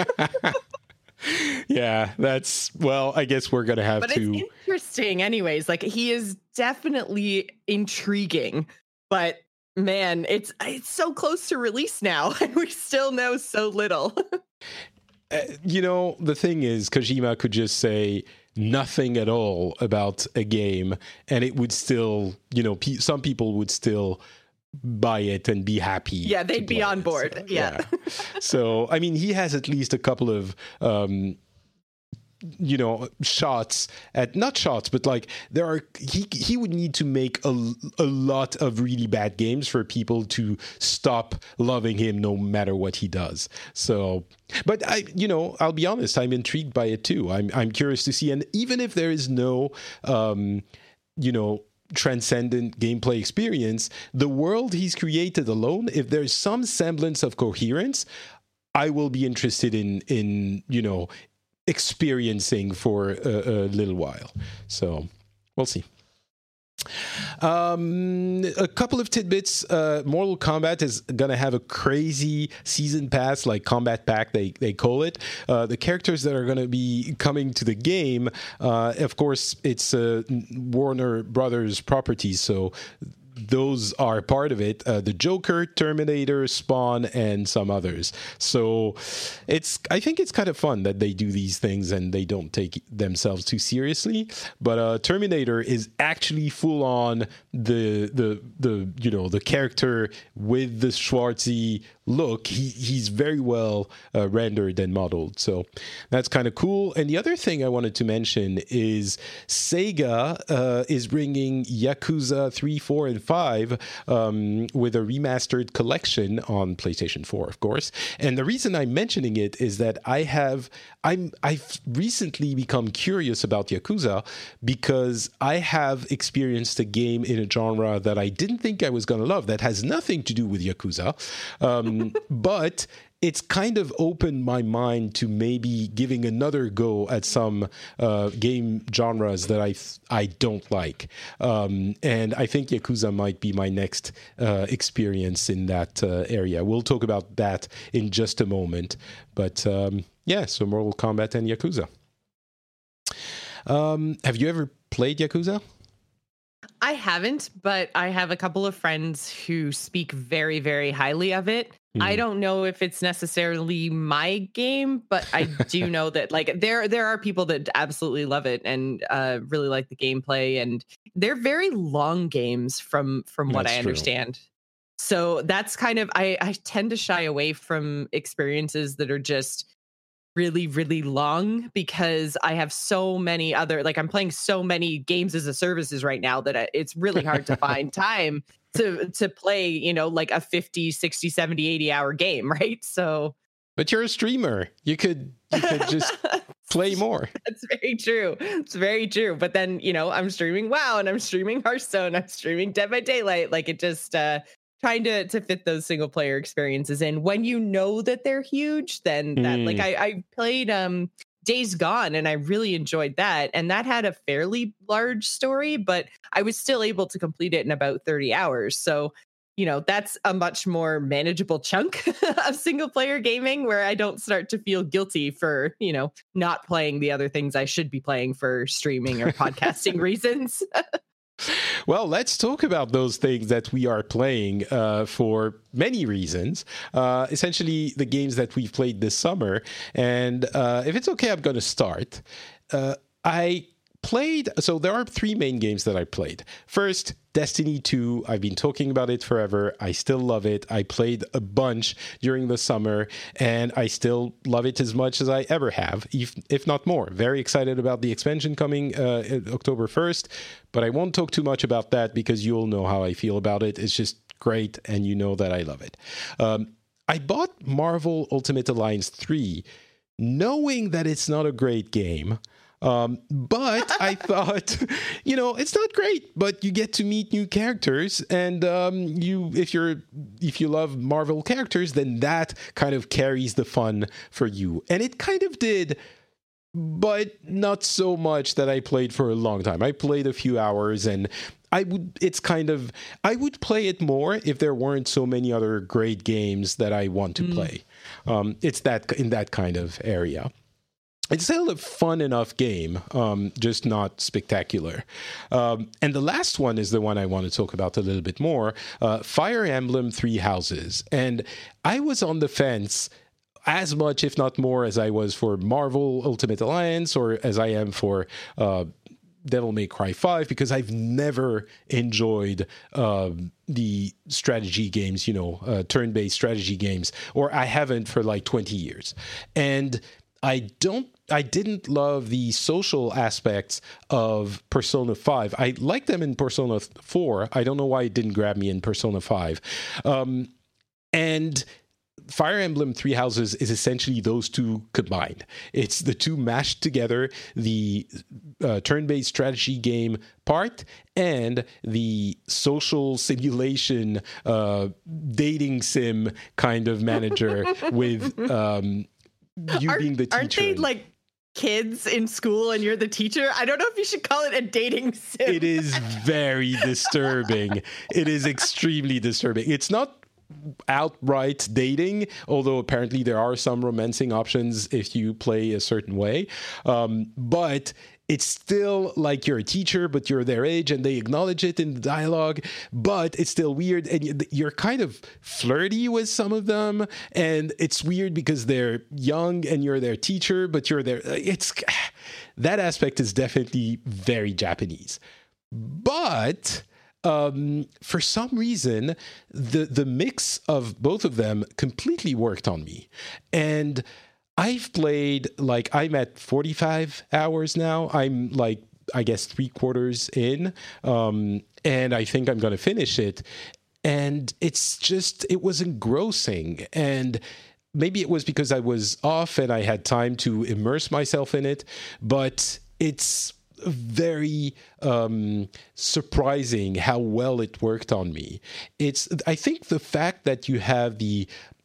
[SPEAKER 2] Yeah, I guess we're going to have to... But
[SPEAKER 3] it's interesting anyways. Like, he is definitely intriguing, but man, it's so close to release now, and we still know so little.
[SPEAKER 2] The thing is, Kojima could just say nothing at all about a game, and it would still, some people would still buy it and be happy.
[SPEAKER 3] Yeah, they'd be on board. So, yeah.
[SPEAKER 2] So, I mean, he has at least a couple of, shots at, not shots, but like he would need to make a lot of really bad games for people to stop loving him no matter what he does. So, but I'll be honest, I'm intrigued by it too. I'm curious to see. And even if there is no, transcendent gameplay experience, the world he's created alone, if there's some semblance of coherence, I will be interested in experiencing for a little while. So we'll see. A couple of tidbits. Mortal Kombat is gonna have a crazy season pass, like combat pack they call it. The characters that are gonna be coming to the game, of course it's Warner Brothers property, so those are part of it. The Joker, Terminator, Spawn, and some others. So I think it's kind of fun that they do these things and they don't take themselves too seriously. But Terminator is actually full on the character with the Schwarzenegger look. He's very well rendered and modeled. So that's kind of cool. And the other thing I wanted to mention is Sega is bringing Yakuza 3, 4, and 5 with a remastered collection on PlayStation 4, of course. And the reason I'm mentioning it is that I've recently become curious about Yakuza because I have experienced a game in a genre that I didn't think I was going to love that has nothing to do with Yakuza. But it's kind of opened my mind to maybe giving another go at some game genres that I don't like. And I think Yakuza might be my next experience in that area. We'll talk about that in just a moment. But so Mortal Kombat and Yakuza. Have you ever played Yakuza?
[SPEAKER 3] I haven't, but I have a couple of friends who speak very, very highly of it. I don't know if it's necessarily my game, but I do know that there are people that absolutely love it and really like the gameplay, and they're very long games from what I understand. True. So that's kind of I tend to shy away from experiences that are just really, really long because I have so many other, I'm playing so many games as a services right now that it's really hard to find time to play, a 50, 60, 70, 80 hour game, right? So,
[SPEAKER 2] but you're a streamer. You could just play more.
[SPEAKER 3] That's very true. It's very true. But then, I'm streaming WoW and I'm streaming Hearthstone. I'm streaming Dead by Daylight. It just trying to fit those single player experiences in. When you know that they're huge, then that I played Days Gone and I really enjoyed that, and that had a fairly large story, but I was still able to complete it in about 30 hours. So that's a much more manageable chunk of single player gaming where I don't start to feel guilty for not playing the other things I should be playing for streaming or podcasting reasons.
[SPEAKER 2] Well, let's talk about those things that we are playing for many reasons. Essentially, the games that we've played this summer. And if it's okay, I'm going to start. So there are three main games that I played. First, Destiny 2. I've been talking about it forever. I still love it. I played a bunch during the summer, and I still love it as much as I ever have, if not more. Very excited about the expansion coming October 1st, but I won't talk too much about that because you'll know how I feel about it. It's just great, and you know that I love it. I bought Marvel Ultimate Alliance 3 knowing that it's not a great game. But I thought, it's not great, but you get to meet new characters, and if you love Marvel characters, then that kind of carries the fun for you. And it kind of did, but not so much that I played for a long time. I played a few hours, and I would play it more if there weren't so many other great games that I want to play. It's in that kind of area. It's still a fun enough game, just not spectacular. And the last one is the one I want to talk about a little bit more, Fire Emblem Three Houses. And I was on the fence as much, if not more, as I was for Marvel Ultimate Alliance or as I am for Devil May Cry 5, because I've never enjoyed the strategy games, turn-based strategy games, or I haven't for 20 years. And I didn't love the social aspects of Persona 5. I liked them in Persona 4. I don't know why it didn't grab me in Persona 5. And Fire Emblem Three Houses is essentially those two combined. It's the two mashed together, the turn-based strategy game part and the social simulation dating sim kind of manager with you being the teacher.
[SPEAKER 3] Aren't they like kids in school and you're the teacher? I don't know if you should call it a dating sim.
[SPEAKER 2] It is very disturbing. It is extremely disturbing. It's not outright dating, although apparently there are some romancing options if you play a certain way. But it's still like you're a teacher, but you're their age, and they acknowledge it in the dialogue, but it's still weird. And you're kind of flirty with some of them, and it's weird because they're young and you're their teacher, but you're their... That aspect is definitely very Japanese. But... for some reason, the mix of both of them completely worked on me. And I've played, like, I'm at 45 hours now. I'm, like, I guess 3/4 in. And I think I'm going to finish it. And it was engrossing. And maybe it was because I was off and I had time to immerse myself in it. But it's very surprising how well it worked on me. I think the fact that you have the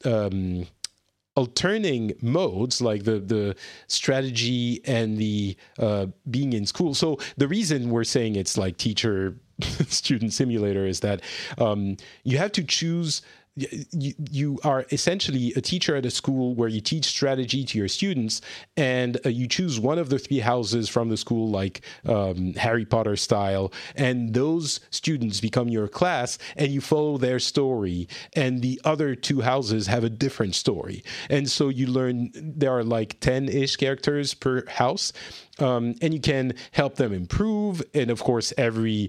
[SPEAKER 2] alternating modes, like the strategy and the being in school. So the reason we're saying it's like teacher student simulator is that you have to choose. You are essentially a teacher at a school where you teach strategy to your students, and you choose one of the three houses from the school, like Harry Potter style, and those students become your class, and you follow their story, and the other two houses have a different story. And so you learn, there are like 10-ish characters per house, and you can help them improve, and of course every...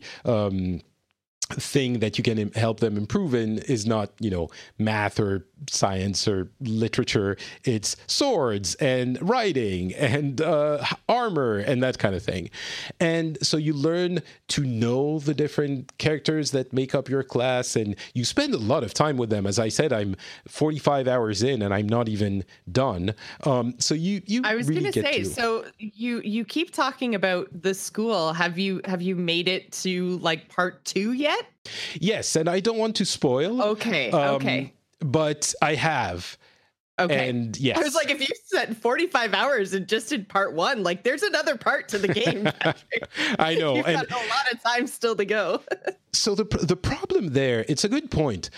[SPEAKER 2] thing that you can help them improve in is not, math or science or literature. It's swords and writing and armor and that kind of thing. And so you learn to know the different characters that make up your class, and you spend a lot of time with them. As I said, I'm 45 hours in and I'm not even done. So you
[SPEAKER 3] I was
[SPEAKER 2] really
[SPEAKER 3] going to say, so you keep talking about the school. Have you made it to like part 2 yet?
[SPEAKER 2] Yes, and I don't want to spoil.
[SPEAKER 3] Okay.
[SPEAKER 2] But I have.
[SPEAKER 3] Okay.
[SPEAKER 2] And yes.
[SPEAKER 3] I was like, if you spent 45 hours and just did part 1, like there's another part to the game, Patrick.
[SPEAKER 2] I know.
[SPEAKER 3] You've got a lot of time still to go.
[SPEAKER 2] So the problem there, it's a good point.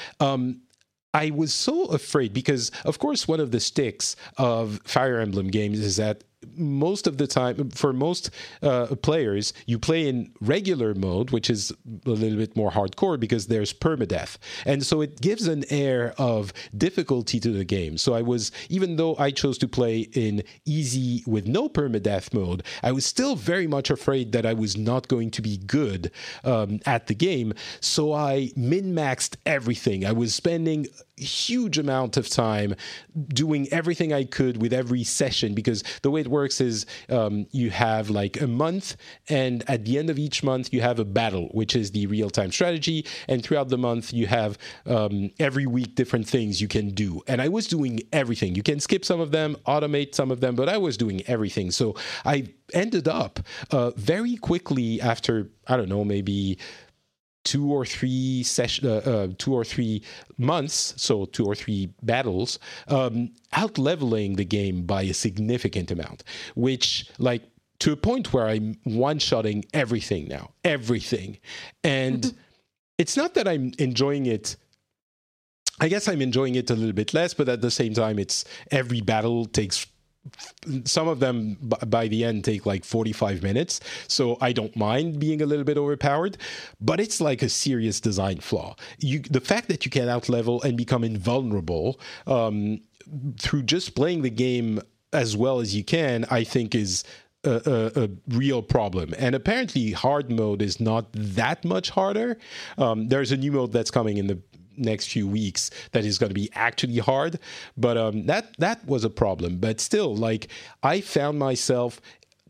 [SPEAKER 2] I was so afraid because, of course, one of the sticks of Fire Emblem games is that most of the time, for most players, you play in regular mode, which is a little bit more hardcore because there's permadeath. And so it gives an air of difficulty to the game. So even though I chose to play in easy with no permadeath mode, I was still very much afraid that I was not going to be good at the game. So I min-maxed everything. I was spending a huge amount of time doing everything I could with every session, because the way it works is you have like a month, and at the end of each month you have a battle, which is the real-time strategy, and throughout the month you have every week different things you can do. And I was doing everything. You can skip some of them, automate some of them, but I was doing everything. So I ended up very quickly after, I don't know, maybe 2 or 3 months, so 2 or 3 battles, out-leveling the game by a significant amount, which, like, to a point where I'm one-shotting everything now. Everything. And it's not that I'm enjoying it. I guess I'm enjoying it a little bit less, but at the same time, every battle takes... Some of them by the end take like 45 minutes, so I don't mind being a little bit overpowered, but it's like a serious design flaw. The fact that you can outlevel and become invulnerable through just playing the game as well as you can, I think is a real problem. And apparently hard mode is not that much harder. There's a new mode that's coming in the next few weeks that is going to be actually hard, but that was a problem. But still, like, I found myself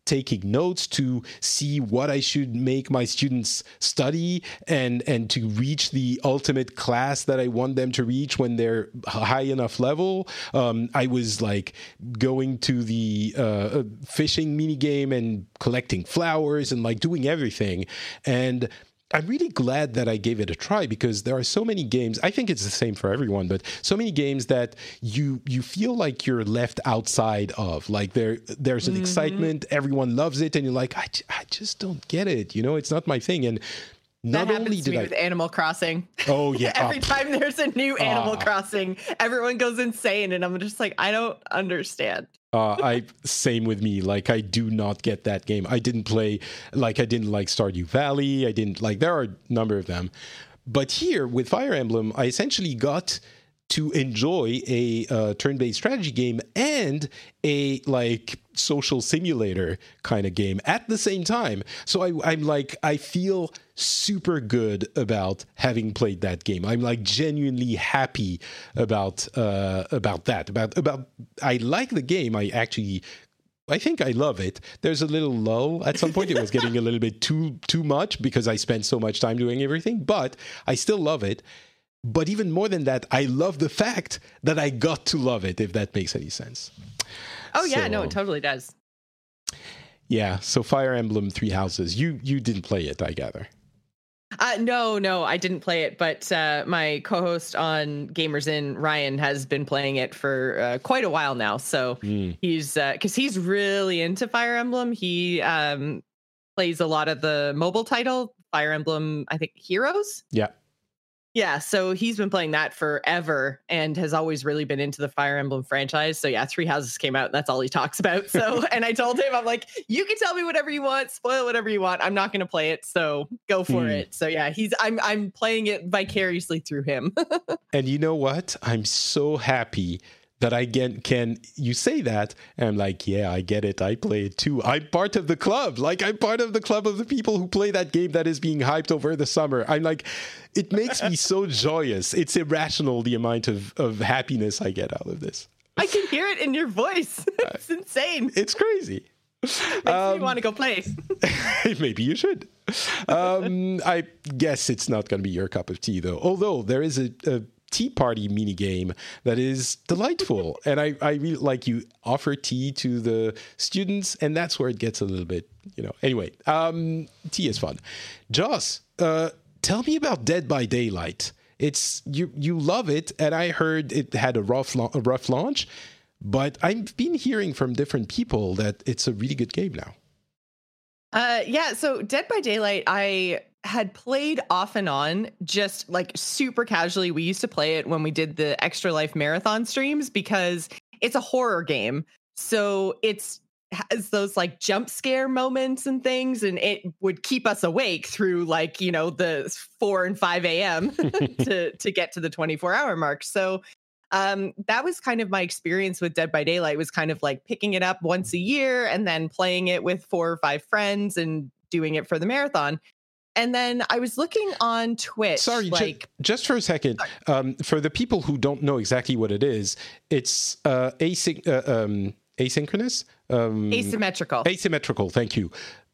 [SPEAKER 2] taking notes to see what I should make my students study and to reach the ultimate class that I want them to reach when they're high enough level. I was like going to the fishing mini game and collecting flowers and like doing everything. And I'm really glad that I gave it a try, because there are so many games. I think it's the same for everyone, but so many games that you feel like you're left outside of. Like there's an excitement, everyone loves it, and you're like, I just don't get it. You know, it's not my thing. And not
[SPEAKER 3] that
[SPEAKER 2] only
[SPEAKER 3] happens to
[SPEAKER 2] did
[SPEAKER 3] me with Animal Crossing.
[SPEAKER 2] Oh yeah,
[SPEAKER 3] Every time there's a new Animal Crossing, everyone goes insane, and I'm just like, I don't understand.
[SPEAKER 2] Same with me. Like, I do not get that game. I didn't like Stardew Valley. I didn't like, there are a number of them. But here with Fire Emblem, I essentially got to enjoy a turn-based strategy game and a like social simulator kind of game at the same time. So I'm like, I feel super good about having played that game. I'm like genuinely happy about that. About I like the game. I think I love it. There's a little lull at some point. It was getting a little bit too much because I spent so much time doing everything, but I still love it. But even more than that, I love the fact that I got to love it, if that makes any sense.
[SPEAKER 3] Oh, yeah, no, it totally does.
[SPEAKER 2] Yeah, so Fire Emblem Three Houses. You didn't play it, I gather.
[SPEAKER 3] No, I didn't play it, but my co-host on Gamers Inn, Ryan, has been playing it for quite a while now. So he's, because he's really into Fire Emblem. He plays a lot of the mobile title, Fire Emblem, I think, Heroes. Yeah, so he's been playing that forever and has always really been into the Fire Emblem franchise. So yeah, Three Houses came out and that's all he talks about. So, and I told him, I'm like, you can tell me whatever you want, spoil whatever you want. I'm not going to play it, so go for it. So yeah, I'm playing it vicariously through him.
[SPEAKER 2] And you know what? I'm so happy that I can you say that, and I'm like, yeah, I get it. I play it too. I'm part of the club. Like, I'm part of the club of the people who play that game that is being hyped over the summer. I'm like, it makes me so joyous. It's irrational, the amount of happiness I get out of this.
[SPEAKER 3] I can hear it in your voice. It's insane.
[SPEAKER 2] It's crazy.
[SPEAKER 3] Makes me want to go play.
[SPEAKER 2] Maybe you should. I guess it's not going to be your cup of tea, though. Although there is a tea party mini game that is delightful, and I really like, you offer tea to the students, and that's where it gets a little bit, anyway. Tea is fun. Joss, tell me about Dead by Daylight. It's you love it, and I heard it had a rough launch, but I've been hearing from different people that it's a really good game now.
[SPEAKER 3] Yeah, so Dead by Daylight, I had played off and on, just like super casually. We used to play it when we did the Extra Life marathon streams because it's a horror game. So it's has those like jump scare moments and things, and it would keep us awake through like, the 4 and 5 a.m. to get to the 24-hour mark. So that was kind of my experience with Dead by Daylight, was kind of like picking it up once a year and then playing it with 4 or 5 friends and doing it for the marathon. And then I was looking on Twitch.
[SPEAKER 2] Sorry, just for a second. For the people who don't know exactly what it is, it's asynchronous?
[SPEAKER 3] Asymmetrical.
[SPEAKER 2] Asymmetrical, thank you.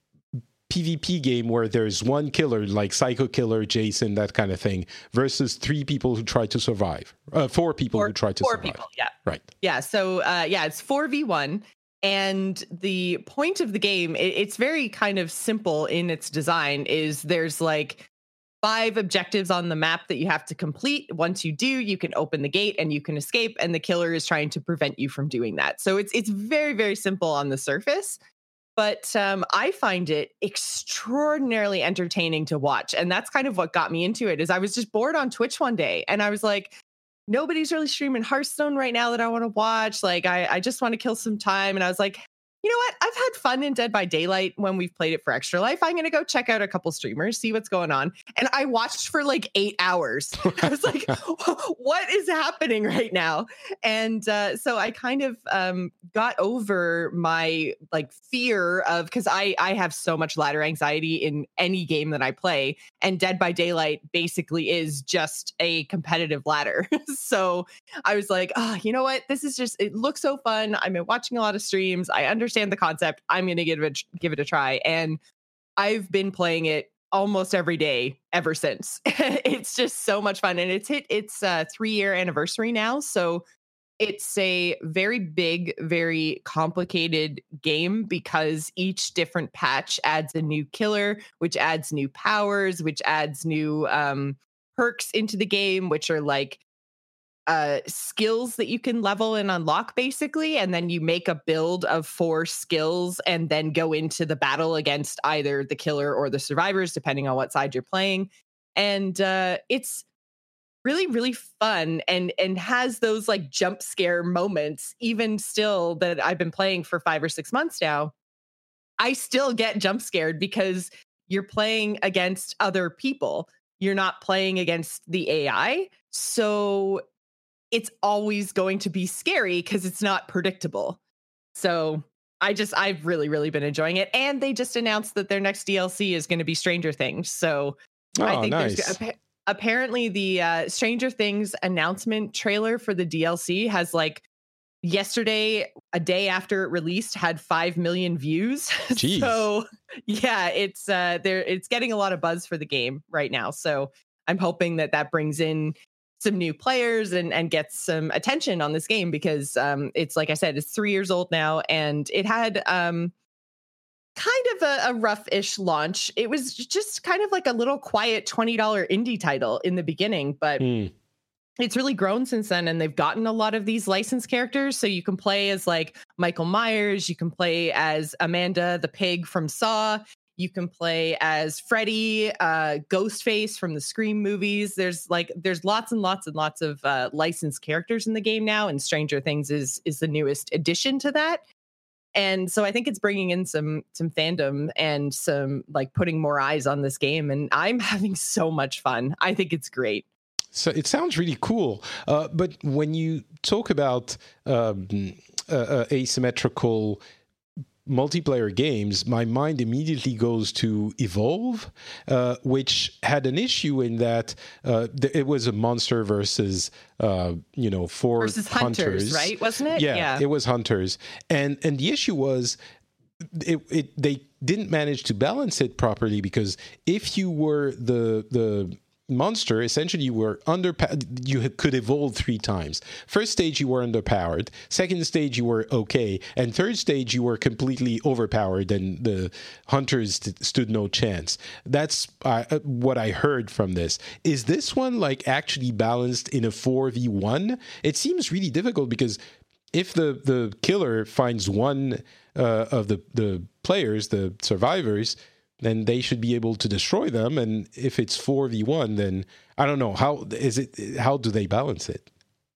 [SPEAKER 2] PvP game where there's one killer, like Psycho Killer, Jason, that kind of thing, versus 3 people who try to survive. 4 people who try to survive.
[SPEAKER 3] 4 people, yeah.
[SPEAKER 2] Right.
[SPEAKER 3] Yeah, so it's 4v1. And the point of the game, it's very kind of simple in its design, is there's like 5 objectives on the map that you have to complete. Once you do, you can open the gate and you can escape, and the killer is trying to prevent you from doing that. So it's very, very simple on the surface. But I find it extraordinarily entertaining to watch. And that's kind of what got me into it, is I was just bored on Twitch one day and I was like, nobody's really streaming Hearthstone right now that I want to watch. Like, I just want to kill some time. And I was like, you know what? I've had fun in Dead by Daylight when we've played it for Extra Life. I'm going to go check out a couple streamers, see what's going on. And I watched for like 8 hours. I was like, what is happening right now? And so I kind of got over my like fear of, because I have so much ladder anxiety in any game that I play. And Dead by Daylight basically is just a competitive ladder. So I was like, you know what? This is just, it looks so fun. I've been watching a lot of streams. I understand understand the concept. I'm going to give it a try. And I've been playing it almost every day ever since. It's just so much fun. And it's hit its 3-year anniversary now. So it's a very big, very complicated game because each different patch adds a new killer, which adds new powers, which adds new perks into the game, which are like skills that you can level and unlock basically. And then you make a build of 4 skills and then go into the battle against either the killer or the survivors, depending on what side you're playing. And it's really, really fun and has those like jump scare moments, even still that I've been playing for 5 or 6 months now. I still get jump scared because you're playing against other people. You're not playing against the AI. So it's always going to be scary because it's not predictable. So I've really, really been enjoying it. And they just announced that their next DLC is going to be Stranger Things. So I think
[SPEAKER 2] nice.
[SPEAKER 3] Apparently the Stranger Things announcement trailer for the DLC has like yesterday, a day after it released, had 5 million views.
[SPEAKER 2] Jeez.
[SPEAKER 3] So yeah, it's getting a lot of buzz for the game right now. So I'm hoping that brings in some new players and gets some attention on this game because it's like I said, it's 3 years old now and it had kind of a rough-ish launch. It was just kind of like a little quiet $20 indie title in the beginning, but it's really grown since then, and they've gotten a lot of these licensed characters. So you can play as like Michael Myers, you can play as Amanda the pig from Saw, you can play as Freddy, Ghostface from the Scream movies. There's lots and lots and lots of licensed characters in the game now, and Stranger Things is the newest addition to that. And so I think it's bringing in some fandom and some like putting more eyes on this game. And I'm having so much fun. I think it's great.
[SPEAKER 2] So it sounds really cool. But when you talk about asymmetrical multiplayer games, my mind immediately goes to Evolve, which had an issue in that it was a monster versus 4
[SPEAKER 3] versus hunters, right? Wasn't it?
[SPEAKER 2] Yeah, it was hunters, and the issue was they didn't manage to balance it properly because if you were the monster, essentially you could evolve 3 times. First stage you were underpowered, second stage you were okay, and third stage you were completely overpowered and the hunters stood no chance. That's what I heard from this. Is this one like actually balanced in a 4v1? It seems really difficult because if the killer finds one of the players, the survivors, then they should be able to destroy them. And if it's 4v1, then I don't know. How do they balance it?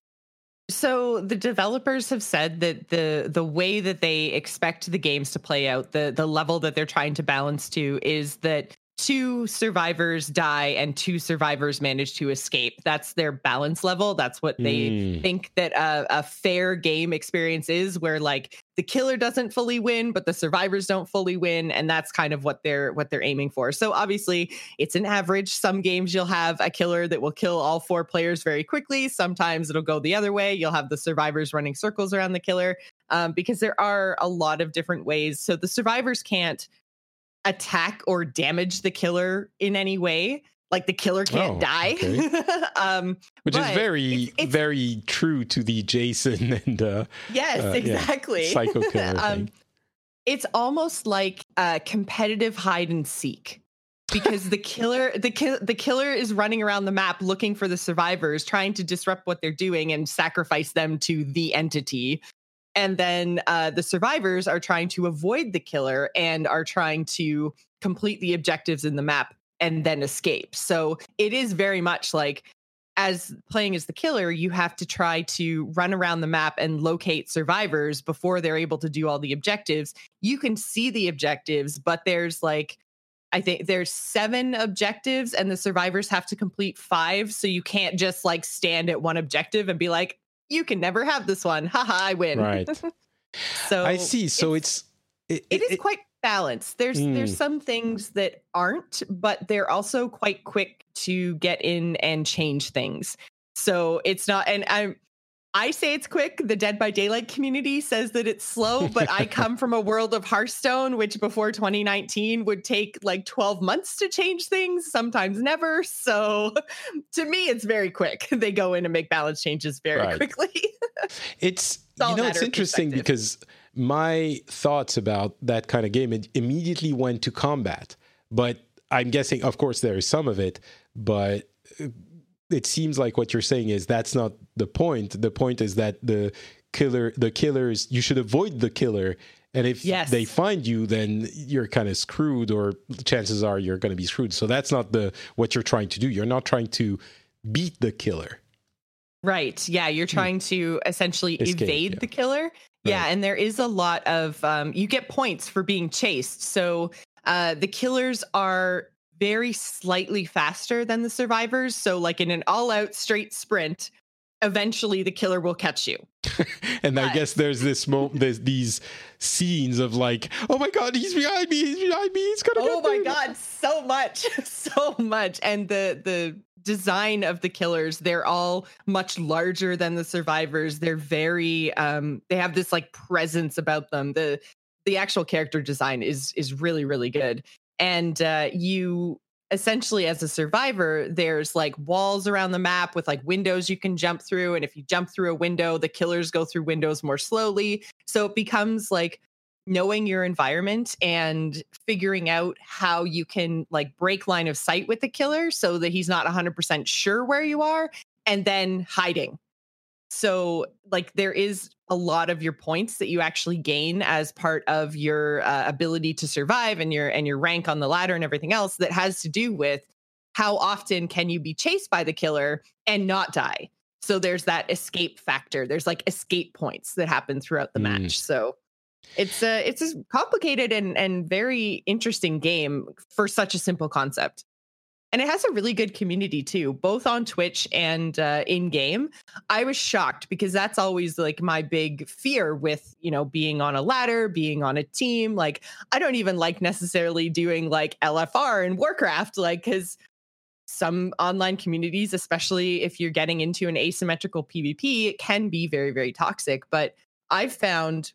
[SPEAKER 3] So the developers have said that the way that they expect the games to play out, the level that they're trying to balance to is that 2 survivors die and 2 survivors manage to escape. That's their balance level. That's what they think that a fair game experience is, where like the killer doesn't fully win, but the survivors don't fully win, and that's kind of what they're aiming for. So obviously, it's an average. Some games you'll have a killer that will kill all 4 players very quickly. Sometimes it'll go the other way. You'll have the survivors running circles around the killer because there are a lot of different ways. So the survivors can't attack or damage the killer in any way. Like the killer can't die. Okay.
[SPEAKER 2] Which is very, very true to the Jason and
[SPEAKER 3] yes, exactly.
[SPEAKER 2] Psycho killer thing.
[SPEAKER 3] It's almost like a competitive hide and seek because the killer is running around the map looking for the survivors, trying to disrupt what they're doing and sacrifice them to the entity. And then the survivors are trying to avoid the killer and are trying to complete the objectives in the map and then escape. So it is very much like, as playing as the killer, you have to try to run around the map and locate survivors before they're able to do all the objectives. You can see the objectives, but there's like, I think there's 7 objectives and the survivors have to complete 5. So you can't just like stand at one objective and be like, you can never have this one. Haha, I win.
[SPEAKER 2] Right.
[SPEAKER 3] So
[SPEAKER 2] I see. So it
[SPEAKER 3] is quite balanced. There's some things that aren't, but they're also quite quick to get in and change things. So it's not, and I say it's quick. The Dead by Daylight community says that it's slow, but I come from a world of Hearthstone, which before 2019 would take like 12 months to change things, sometimes never. So to me, it's very quick. They go in and make balance changes very quickly.
[SPEAKER 2] It's interesting because my thoughts about that kind of game immediately went to combat. But I'm guessing, of course, there is some of it, but it seems like what you're saying is that's not the point. The point is that the killers, you should avoid the killer. And if they find you, then you're kind of screwed, or chances are you're going to be screwed. So that's not what you're trying to do. You're not trying to beat the killer.
[SPEAKER 3] Right. Yeah. You're trying to essentially evade the killer. Right. Yeah. And there is a lot of, you get points for being chased. So the killers are very slightly faster than the survivors. So like in an all-out straight sprint, eventually the killer will catch you.
[SPEAKER 2] And I guess there's there's these scenes of like, oh my God, he's behind me, he's gonna get me.
[SPEAKER 3] Oh my God, so much. And the design of the killers, they're all much larger than the survivors. They're very they have this like presence about them. The actual character design is really, really good. And you essentially, as a survivor, there's like walls around the map with like windows you can jump through. And if you jump through a window, the killers go through windows more slowly. So it becomes like knowing your environment and figuring out how you can like break line of sight with the killer so that he's not 100% sure where you are, and then hiding. So like there is a lot of your points that you actually gain as part of your ability to survive and your rank on the ladder and everything else that has to do with how often can you be chased by the killer and not die. So there's that escape factor. There's like escape points that happen throughout the match. So it's a complicated and very interesting game for such a simple concept. And it has a really good community too, both on Twitch and in game. I was shocked because that's always like my big fear with, being on a ladder, being on a team. Like, I don't even like necessarily doing like LFR in Warcraft, like, because some online communities, especially if you're getting into an asymmetrical PvP, it can be very, very toxic. But I've found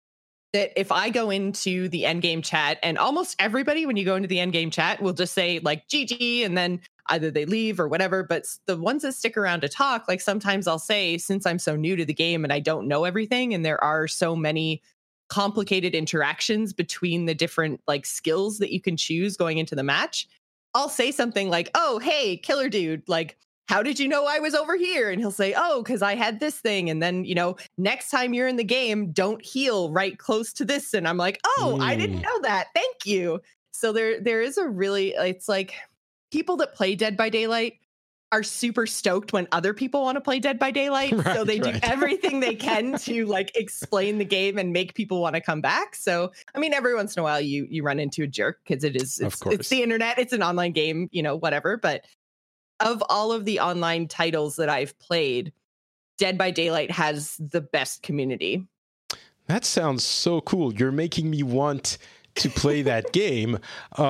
[SPEAKER 3] that if I go into the endgame chat, and almost everybody, when you go into the endgame chat, will just say like GG, and then either they leave or whatever. But the ones that stick around to talk, like sometimes I'll say, since I'm so new to the game and I don't know everything, and there are so many complicated interactions between the different like skills that you can choose going into the match, I'll say something like, oh, hey, killer dude, like, how did you know I was over here? And he'll say, oh, because I had this thing. And then, next time you're in the game, don't heal right close to this. And I'm like, oh, I didn't know that. Thank you. So there is it's like people that play Dead by Daylight are super stoked when other people want to play Dead by Daylight. Right, so they do everything they can to like explain the game and make people want to come back. So, I mean, every once in a while you run into a jerk because it's the internet. It's an online game, whatever. But of all of the online titles that I've played, Dead by Daylight has the best community.
[SPEAKER 2] That sounds so cool. You're making me want to play that game.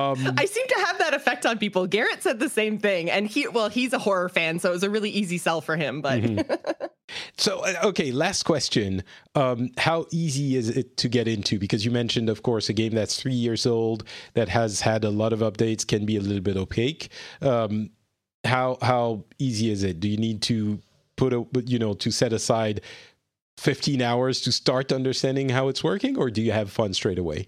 [SPEAKER 3] I seem to have that effect on people. Garrett said the same thing, and he's a horror fan, so it was a really easy sell for him. But
[SPEAKER 2] So, okay, last question. How easy is it to get into? Because you mentioned, of course, a game that's 3 years old, that has had a lot of updates, can be a little bit opaque. How easy is it? Do you need to to set aside 15 hours to start understanding how it's working, or do you have fun straight away?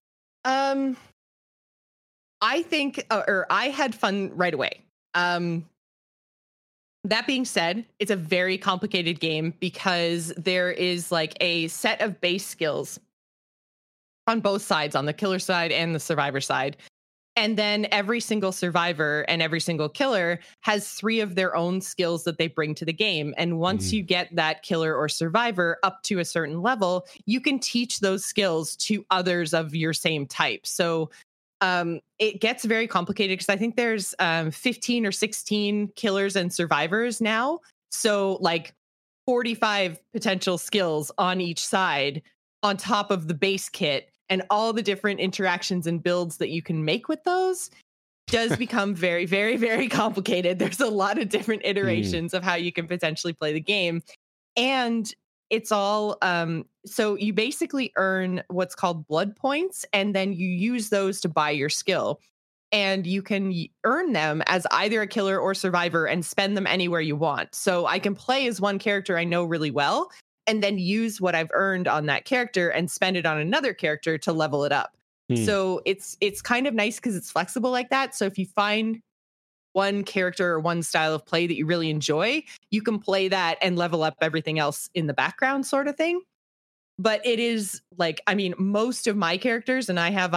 [SPEAKER 3] I think, I had fun right away. That being said, it's a very complicated game because there is like a set of base skills on both sides, on the killer side and the survivor side. And then every single survivor and every single killer has 3 of their own skills that they bring to the game. And once you get that killer or survivor up to a certain level, you can teach those skills to others of your same type. So it gets very complicated because I think there's 15 or 16 killers and survivors now. So like 45 potential skills on each side on top of the base kit. And all the different interactions and builds that you can make with those does become very, very, very complicated. There's a lot of different iterations of how you can potentially play the game. And it's all so you basically earn what's called blood points, and then you use those to buy your skill. And you can earn them as either a killer or survivor and spend them anywhere you want. So I can play as one character I know really well and then use what I've earned on that character and spend it on another character to level it up. So it's kind of nice because it's flexible like that. So if you find one character or one style of play that you really enjoy, you can play that and level up everything else in the background, sort of thing. But it is like, I mean, most of my characters, and I have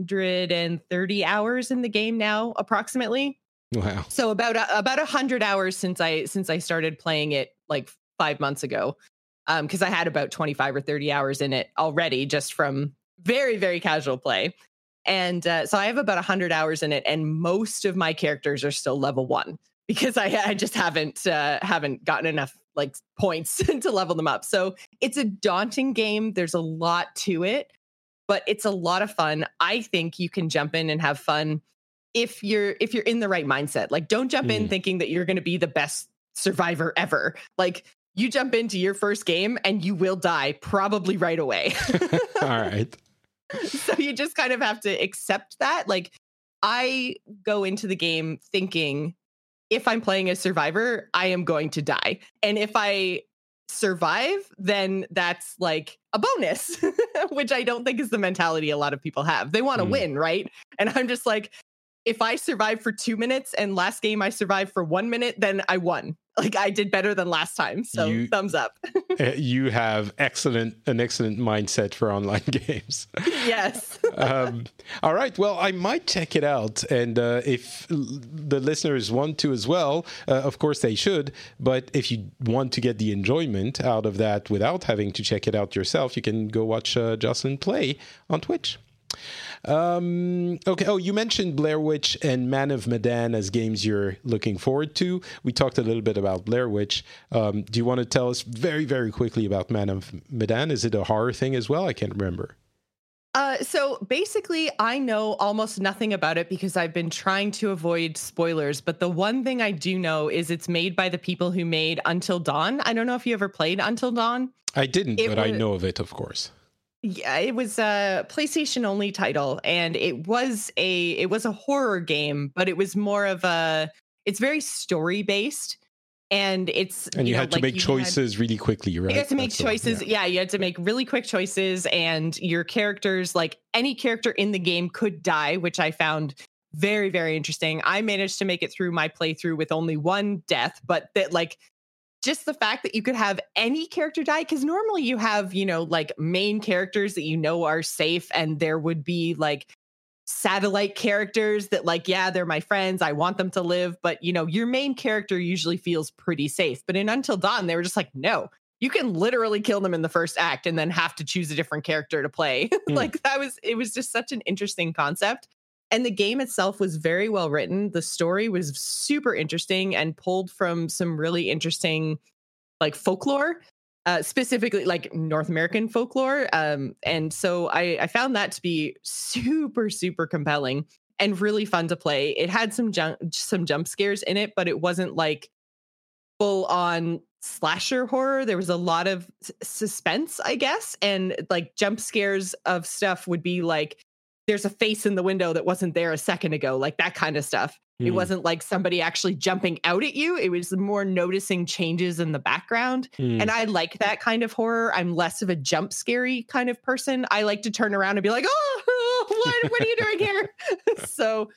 [SPEAKER 3] 130 hours in the game now, approximately.
[SPEAKER 2] Wow.
[SPEAKER 3] So about 100 hours since I started playing it like 5 months ago, because I had about 25 or 30 hours in it already, just from very, very casual play. And so I have about 100 hours in it, and most of my characters are still level 1 because I just haven't gotten enough like points to level them up. So it's a daunting game. There's a lot to it, but it's a lot of fun. I think you can jump in and have fun if you're in the right mindset. Like, don't jump in thinking that you're going to be the best survivor ever. Like, you jump into your first game and you will die probably right away.
[SPEAKER 2] All right.
[SPEAKER 3] So you just kind of have to accept that. Like, I go into the game thinking, if I'm playing as survivor, I am going to die. And if I survive, then that's like a bonus, which I don't think is the mentality a lot of people have. They want to win, right? And I'm just like, if I survive for 2 minutes and last game I survived for 1 minute, then I won. Like, I did better than last time. So thumbs up.
[SPEAKER 2] You have an excellent mindset for online games.
[SPEAKER 3] Yes.
[SPEAKER 2] All right. Well, I might check it out. And if the listeners want to as well, of course they should. But if you want to get the enjoyment out of that without having to check it out yourself, you can go watch Jocelyn play on Twitch. Okay. Oh, you mentioned Blair Witch and Man of Medan as games you're looking forward to. We talked a little bit about Blair Witch. Do you want to tell us very, very quickly about Man of Medan? Is it a horror thing as well? I can't remember.
[SPEAKER 3] So basically, I know almost nothing about it because I've been trying to avoid spoilers. But the one thing I do know is it's made by the people who made Until Dawn. I don't know if you ever played Until Dawn.
[SPEAKER 2] I didn't, but I know of it, of course.
[SPEAKER 3] Yeah, it was a PlayStation only title, and it was a horror game, but it was more of it's very story based, and you
[SPEAKER 2] had to make choices really quickly, right?
[SPEAKER 3] You had to make choices. Yeah, you had to make really quick choices, and your characters, like any character in the game, could die, which I found very, very interesting. I managed to make it through my playthrough with only one death, but that like. Just the fact that you could have any character die, because normally you have, like main characters that are safe, and there would be like satellite characters that like, yeah, they're my friends, I want them to live, but your main character usually feels pretty safe. But in Until Dawn, they were just like, no, you can literally kill them in the first act and then have to choose a different character to play. Like it was just such an interesting concept. And the game itself was very well written. The story was super interesting and pulled from some really interesting, like folklore, specifically like North American folklore. And so I found that to be super, super compelling and really fun to play. It had some jump scares in it, but it wasn't like full on slasher horror. There was a lot of suspense, I guess. And like jump scares of stuff would be like, there's a face in the window that wasn't there a second ago, like that kind of stuff. It wasn't like somebody actually jumping out at you. It was more noticing changes in the background. And I like that kind of horror. I'm less of a jump scary kind of person. I like to turn around and be like, oh, what are you doing here? So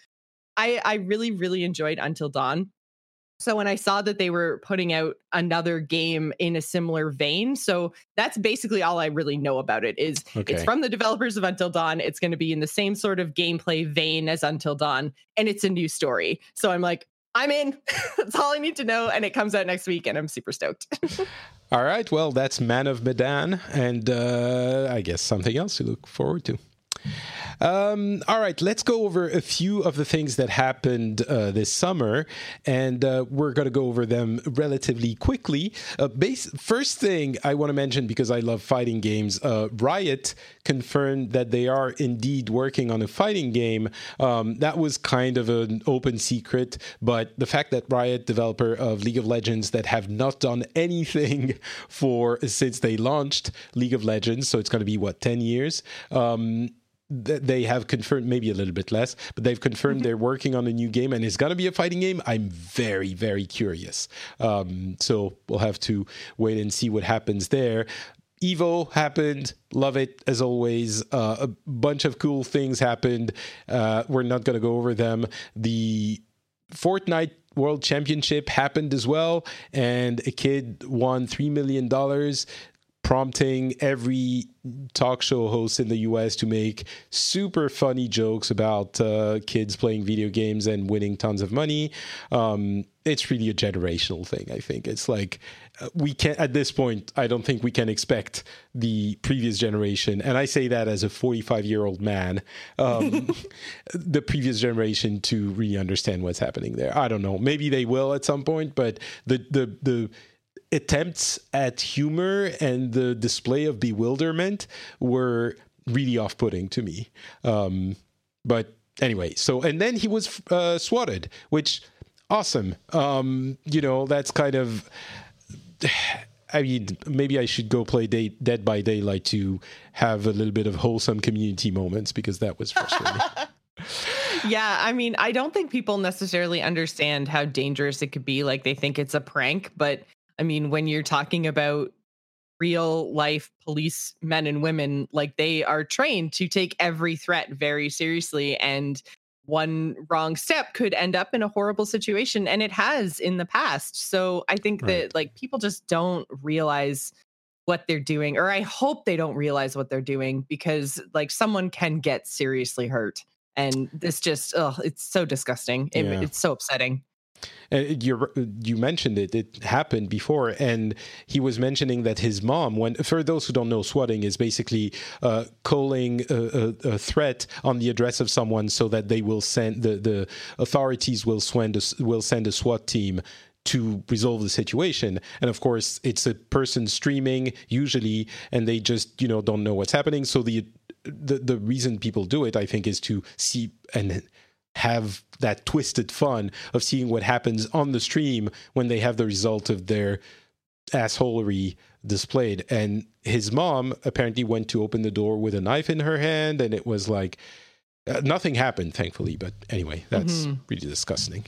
[SPEAKER 3] I really, really enjoyed Until Dawn. So when I saw that they were putting out another game in a similar vein, so that's basically all I really know about it is It's from the developers of Until Dawn. It's going to be in the same sort of gameplay vein as Until Dawn, and it's a new story. So I'm like, I'm in. That's all I need to know, and it comes out next week, and I'm super stoked.
[SPEAKER 2] All right, well, that's Man of Medan, and I guess something else to look forward to. All right, let's go over a few of the things that happened this summer, and we're going to go over them relatively quickly. First thing I want to mention, because I love fighting games, Riot confirmed that they are indeed working on a fighting game. That was kind of an open secret, but the fact that Riot, developer of League of Legends, that have not done anything since they launched League of Legends, so it's going to be, 10 years? They have confirmed, maybe a little bit less, but they've confirmed they're working on a new game, and it's going to be a fighting game. I'm very, very curious. So we'll have to wait and see what happens there. Evo happened. Love it, as always. A bunch of cool things happened. We're not going to go over them. The Fortnite World Championship happened as well, and a kid won $3 million, prompting every talk show host in the US to make super funny jokes about kids playing video games and winning tons of money. It's really a generational thing, I think. It's like, we can't, at this point, I don't think we can expect the previous generation, and I say that as a 45-year-old man, the previous generation to really understand what's happening there. I don't know. Maybe they will at some point, but the attempts at humor and the display of bewilderment were really off-putting to me. But anyway, and then he was swatted, which, awesome. That's kind of... I mean, maybe I should go play Dead by Daylight to have a little bit of wholesome community moments, because that was frustrating.
[SPEAKER 3] Yeah, I mean, I don't think people necessarily understand how dangerous it could be. Like, they think it's a prank, but I mean, when you're talking about real life police men and women, like, they are trained to take every threat very seriously, and one wrong step could end up in a horrible situation, and it has in the past. So I think that, like, people just don't realize what they're doing, or I hope they don't realize what they're doing, because, like, someone can get seriously hurt, and this just, it's so disgusting. It's so upsetting.
[SPEAKER 2] You mentioned it happened before, and he was mentioning that his mom, for those who don't know, swatting is basically calling a threat on the address of someone so that they will send, the authorities will send a SWAT team to resolve the situation. And of course, it's a person streaming usually, and they just don't know what's happening. So the reason people do it, I think, is to see and have that twisted fun of seeing what happens on the stream when they have the result of their assholery displayed. And his mom apparently went to open the door with a knife in her hand, and it was like, nothing happened, thankfully. But anyway, that's really disgusting.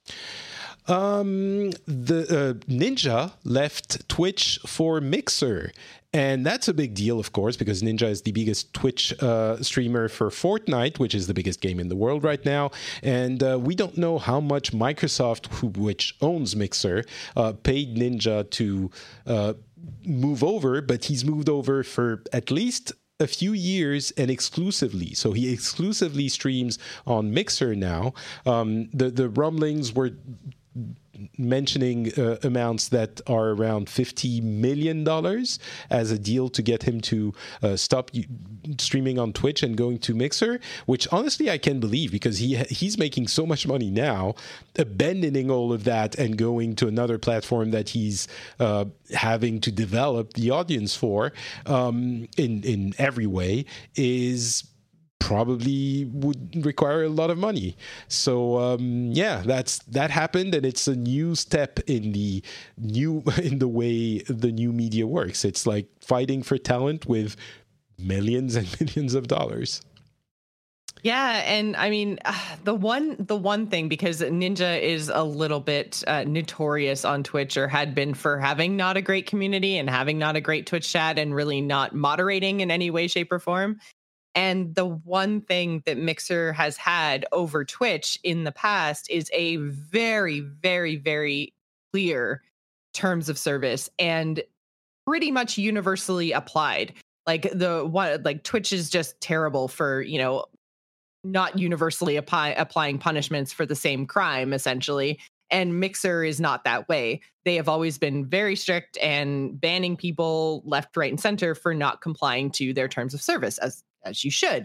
[SPEAKER 2] The Ninja left Twitch for Mixer, and that's a big deal, of course, because Ninja is the biggest Twitch streamer for Fortnite, which is the biggest game in the world right now. And we don't know how much Microsoft, which owns Mixer, paid Ninja to move over, but he's moved over for at least a few years and exclusively. So he exclusively streams on Mixer now. The rumblings were mentioning amounts that are around $50 million as a deal to get him to stop streaming on Twitch and going to Mixer, which honestly I can believe, because he's making so much money now. Abandoning all of that and going to another platform that he's having to develop the audience for in every way is probably would require a lot of money. So that happened, and it's a new step in the way the new media works. It's like fighting for talent with millions and millions of dollars.
[SPEAKER 3] Yeah, and I mean, the one thing, because Ninja is a little bit notorious on Twitch, or had been, for having not a great community and having not a great Twitch chat and really not moderating in any way, shape, or form. And the one thing that Mixer has had over Twitch in the past is a very, very, very clear terms of service, and pretty much universally applied. Like, Twitch is just terrible for, not universally applying punishments for the same crime, essentially. And Mixer is not that way. They have always been very strict and banning people left, right, and center for not complying to their terms of service, as you should.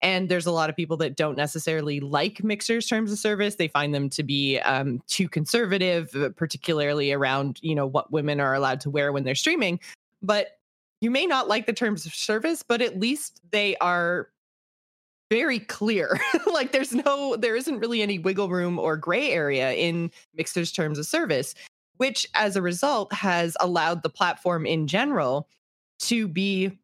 [SPEAKER 3] And there's a lot of people that don't necessarily like Mixer's terms of service. They find them to be too conservative, particularly around, what women are allowed to wear when they're streaming. But you may not like the terms of service, but at least they are very clear. Like there isn't really any wiggle room or gray area in Mixer's terms of service, which as a result has allowed the platform in general to be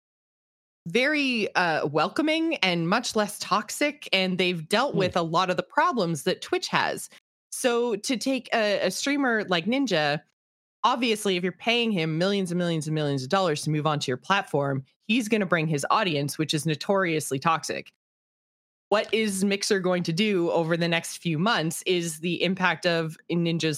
[SPEAKER 3] very welcoming and much less toxic. And they've dealt with a lot of the problems that Twitch has. So to take a streamer like Ninja, obviously, if you're paying him millions and millions and millions of dollars to move onto your platform, he's going to bring his audience, which is notoriously toxic. What is Mixer going to do over the next few months? Is the impact of Ninja's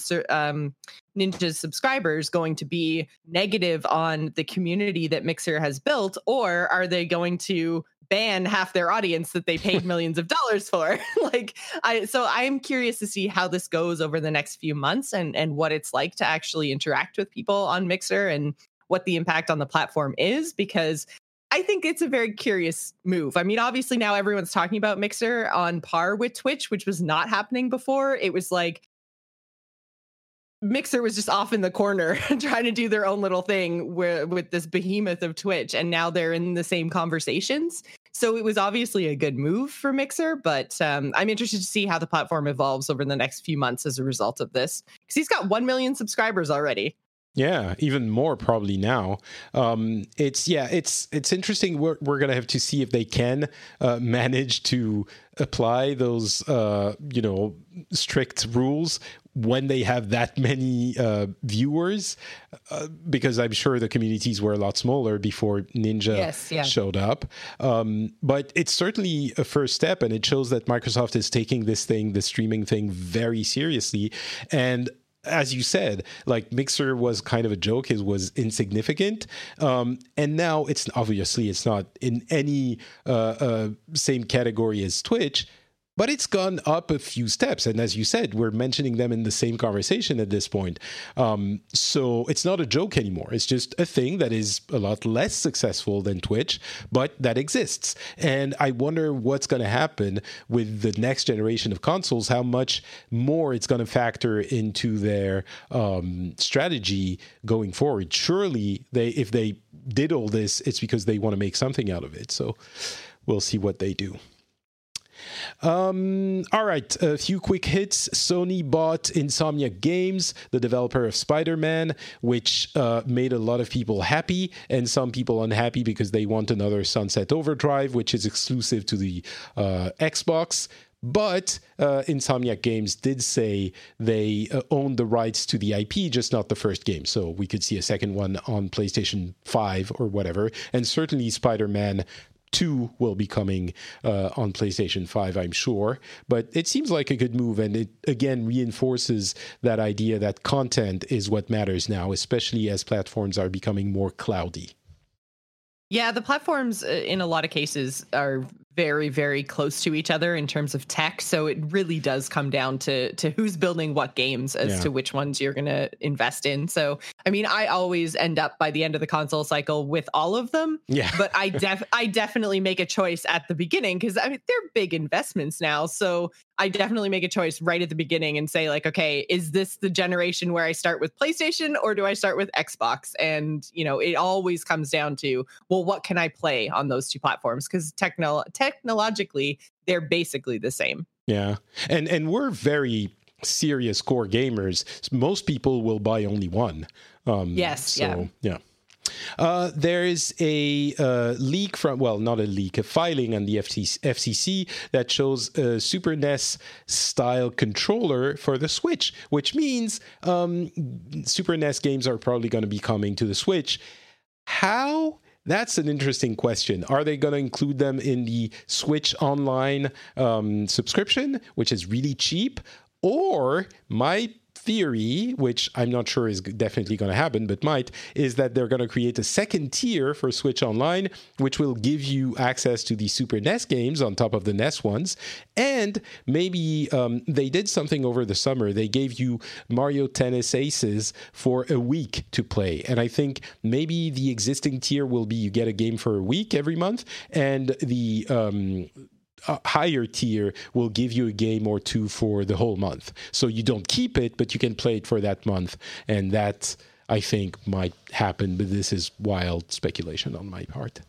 [SPEAKER 3] subscribers going to be negative on the community that Mixer has built, or are they going to ban half their audience that they paid millions of dollars for? So I'm curious to see how this goes over the next few months and what it's like to actually interact with people on Mixer and what the impact on the platform is, because I think it's a very curious move. I mean, obviously now everyone's talking about Mixer on par with Twitch, which was not happening before. It was like Mixer was just off in the corner trying to do their own little thing with this behemoth of Twitch, and now they're in the same conversations. So it was obviously a good move for Mixer, but I'm interested to see how the platform evolves over the next few months as a result of this, because he's got 1 million subscribers already.
[SPEAKER 2] Yeah, even more probably now. It's interesting. We're going to have to see if they can manage to apply those strict rules when they have that many viewers, because I'm sure the communities were a lot smaller before Ninja showed up. But it's certainly a first step, and it shows that Microsoft is taking the streaming thing very seriously. And as you said, like Mixer was kind of a joke. It was insignificant. And now it's not in any same category as Twitch, but it's gone up a few steps. And as you said, we're mentioning them in the same conversation at this point. So it's not a joke anymore. It's just a thing that is a lot less successful than Twitch, but that exists. And I wonder what's going to happen with the next generation of consoles, how much more it's going to factor into their strategy going forward. Surely, if they did all this, it's because they want to make something out of it. So we'll see what they do. All right, a few quick hits. Sony bought Insomniac Games, the developer of Spider-Man, which made a lot of people happy and some people unhappy because they want another Sunset Overdrive, which is exclusive to the Xbox. But Insomniac Games did say they own the rights to the IP, just not the first game. So we could see a second one on PlayStation 5 or whatever. And certainly Spider-Man 2 will be coming on PlayStation 5, I'm sure. But it seems like a good move, and it, again, reinforces that idea that content is what matters now, especially as platforms are becoming more cloudy.
[SPEAKER 3] Yeah, the platforms in a lot of cases are very, very close to each other in terms of tech. So it really does come down to who's building what games as to which ones you're going to invest in. So, I mean, I always end up by the end of the console cycle with all of them. Yeah. But I definitely make a choice at the beginning because, I mean, they're big investments now. So I definitely make a choice right at the beginning and say, like, okay, is this the generation where I start with PlayStation or do I start with Xbox? And, you know, it always comes down to, well, what can I play on those two platforms? Because technologically, they're basically the same. Yeah.
[SPEAKER 2] And we're very serious core gamers. Most people will buy only one. Yeah. There is a leak from, well, not a leak, a filing on the FCC that shows a Super NES style controller for the Switch, which means Super NES games are probably going to be coming to the Switch. How? That's an interesting question. Are they going to include them in the Switch Online subscription, which is really cheap? Or my theory, which I'm not sure is definitely going to happen, but might, is that they're going to create a second tier for Switch Online, which will give you access to the Super NES games on top of the NES ones. And maybe they did something over the summer. They gave you Mario Tennis Aces for a week to play. And I think maybe the existing tier will be you get a game for a week every month, and the higher tier will give you a game or two for the whole month. So you don't keep it, but you can play it for that month. And that, I think, might happen, but this is wild speculation on my part.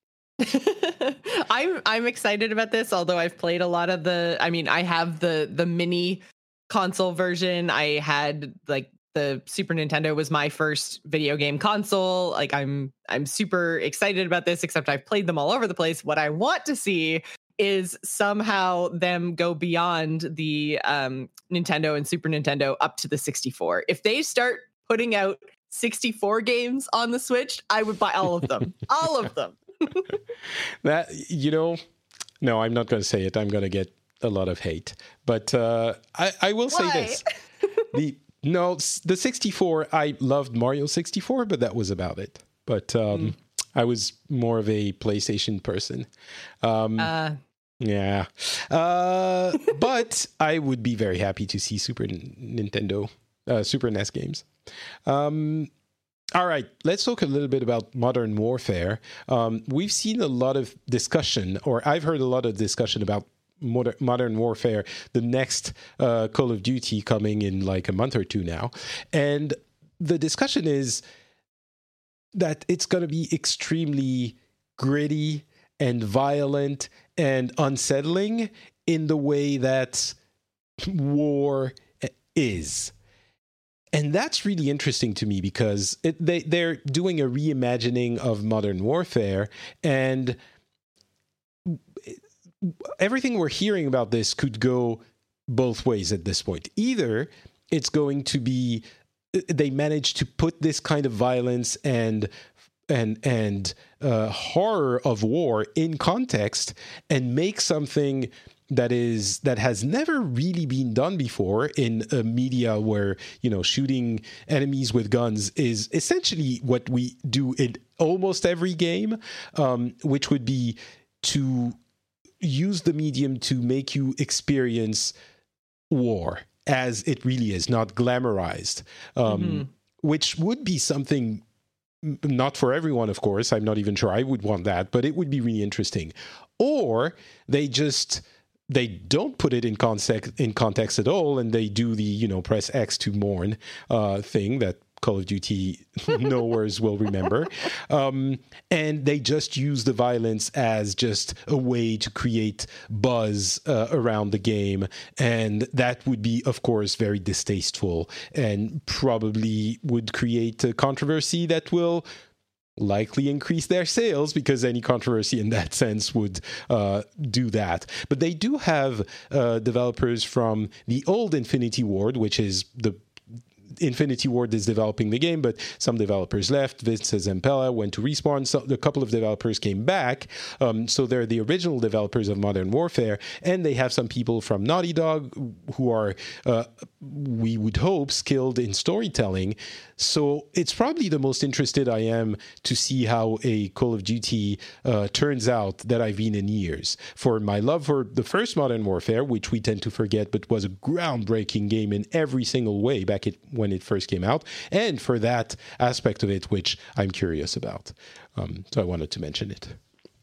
[SPEAKER 3] I'm excited about this, although I've played a lot of I have the mini console version. I had the Super Nintendo was my first video game console. Like I'm super excited about this, except I've played them all over the place. What I want to see is somehow them go beyond the Nintendo and Super Nintendo up to the 64. If they start putting out 64 games on the Switch, I would buy all of them. All of them.
[SPEAKER 2] That, no, I'm not going to say it. I'm going to get a lot of hate. But I will say this. The 64, I loved Mario 64, but that was about it. But I was more of a PlayStation person. Yeah. But I would be very happy to see Super NES games. All right, let's talk a little bit about Modern Warfare. We've seen a lot of discussion, or I've heard a lot of discussion about Modern Warfare, the next Call of Duty coming in like a month or two now. And the discussion is that it's going to be extremely gritty and violent and unsettling in the way that war is. And that's really interesting to me because they're doing a reimagining of Modern Warfare, and everything we're hearing about this could go both ways at this point. Either it's going to be they manage to put this kind of violence and horror of war in context and make something that has never really been done before in a media where, shooting enemies with guns is essentially what we do in almost every game, which would be to use the medium to make you experience war as it really is, not glamorized, which would be something not for everyone, of course. I'm not even sure I would want that, but it would be really interesting. Or they don't put it in context at all, and they do the press X to mourn thing that Call of Duty knowers will remember, and they just use the violence as just a way to create buzz around the game, and that would be, of course, very distasteful and probably would create a controversy that will likely increase their sales, because any controversy in that sense would do that. But they do have developers from the old Infinity Ward, which is the Infinity Ward is developing the game, but some developers left. Vince Zampella went to Respawn. So a couple of developers came back. So they're the original developers of Modern Warfare, and they have some people from Naughty Dog who are, we would hope, skilled in storytelling. So it's probably the most interested I am to see how a Call of Duty turns out that I've been in years. For my love for the first Modern Warfare, which we tend to forget, but was a groundbreaking game in every single way back when it first came out, and for that aspect of it, which I'm curious about. So I wanted to mention it.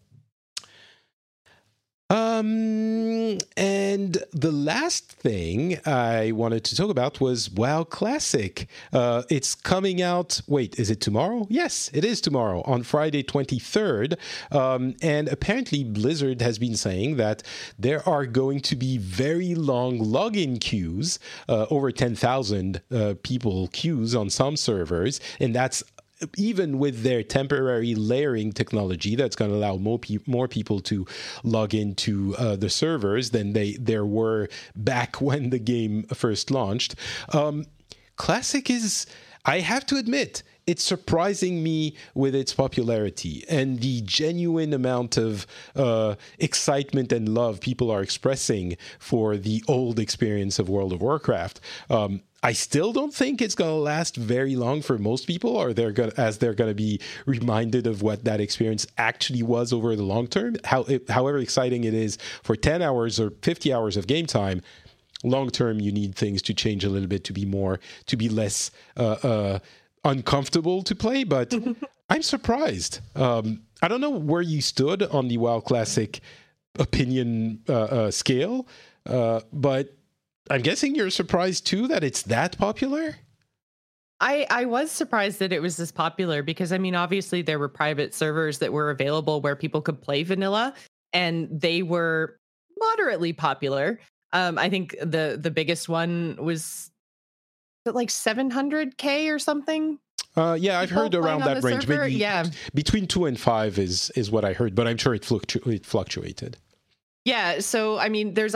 [SPEAKER 2] And the last thing I wanted to talk about was WoW Classic. It's coming out. Wait, is it tomorrow? Yes, it is tomorrow on Friday 23rd. And apparently Blizzard has been saying that there are going to be very long login queues, over 10,000 people queues on some servers, and that's even with their temporary layering technology that's going to allow more people to log into the servers than there were back when the game first launched. Classic is, I have to admit, it's surprising me with its popularity and the genuine amount of excitement and love people are expressing for the old experience of World of Warcraft. I still don't think it's going to last very long for most people, or they're going to be reminded of what that experience actually was over the long term. However exciting it is for 10 hours or 50 hours of game time, long term you need things to change a little bit to be less uncomfortable to play. But I'm surprised. I don't know where you stood on the WoW Classic opinion scale, but I'm guessing you're surprised too that it's that popular?
[SPEAKER 3] I was surprised that it was this popular because, I mean, obviously there were private servers that were available where people could play vanilla, and they were moderately popular. I think the biggest one was like 700K or something.
[SPEAKER 2] Yeah, I've heard around that range. Maybe between 2 and 5 is what I heard, but I'm sure it fluctuated.
[SPEAKER 3] Yeah, so I mean, there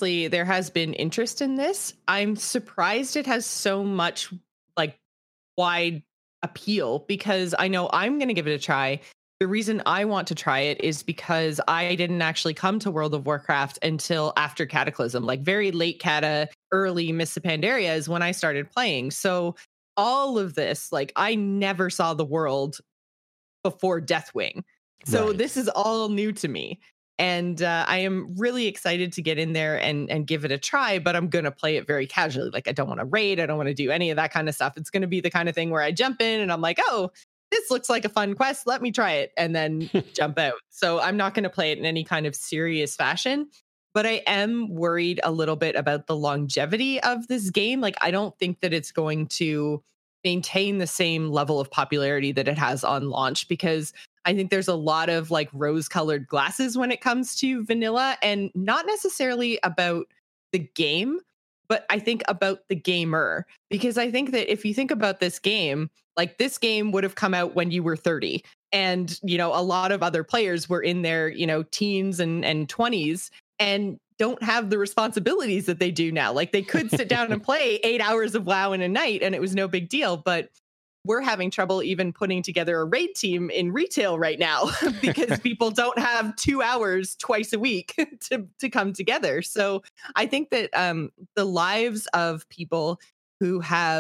[SPEAKER 3] has been interest in this. I'm surprised it has so much like wide appeal, because I know I'm going to give it a try. The reason I want to try it is because I didn't actually come to World of Warcraft until after Cataclysm, like very late Cata, early Mists of Pandaria is when I started playing. So all of this, like I never saw the world before Deathwing. So This is all new to me. And I am really excited to get in there and give it a try, but I'm going to play it very casually. Like I don't want to raid. I don't want to do any of that kind of stuff. It's going to be the kind of thing where I jump in and I'm like, oh, this looks like a fun quest. Let me try it, and then jump out. So I'm not going to play it in any kind of serious fashion, but I am worried a little bit about the longevity of this game. Like I don't think that it's going to maintain the same level of popularity that it has on launch, because I think there's a lot of like rose-colored glasses when it comes to vanilla, and not necessarily about the game, but I think about the gamer. Because I think that if you think about this game, like this game would have come out when you were 30. And, you know, a lot of other players were in their, you know, teens and 20s and don't have the responsibilities that they do now. Like they could sit down and play 8 hours of WoW in a night and it was no big deal. But we're having trouble even putting together a raid team in retail right now because people don't have 2 hours twice a week to come together. So I think that the lives of people who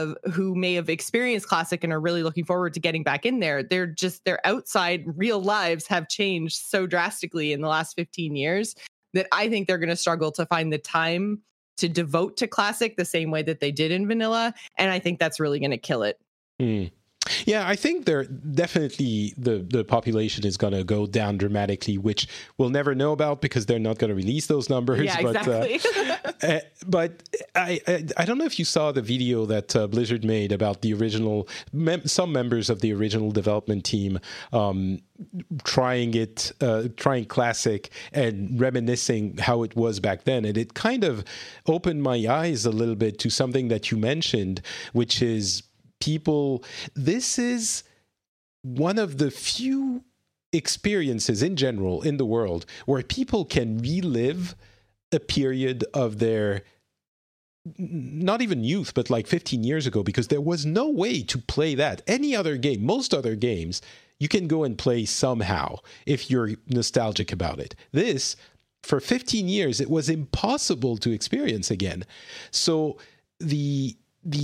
[SPEAKER 3] may have experienced Classic and are really looking forward to getting back in there, their outside real lives have changed so drastically in the last 15 years that I think they're going to struggle to find the time to devote to Classic the same way that they did in vanilla. And I think that's really going to kill it.
[SPEAKER 2] Yeah, I think they're definitely the population is going to go down dramatically, which we'll never know about because they're not going to release those numbers.
[SPEAKER 3] Yeah, exactly.
[SPEAKER 2] But I don't know if you saw the video that Blizzard made about the original, some members of the original development team trying Classic and reminiscing how it was back then. And it kind of opened my eyes a little bit to something that you mentioned, which is this is one of the few experiences in general in the world where people can relive a period of their, not even youth, but like 15 years ago, because there was no way to play that. Any other game, most other games, you can go and play somehow if you're nostalgic about it. This, for 15 years, it was impossible to experience again. So the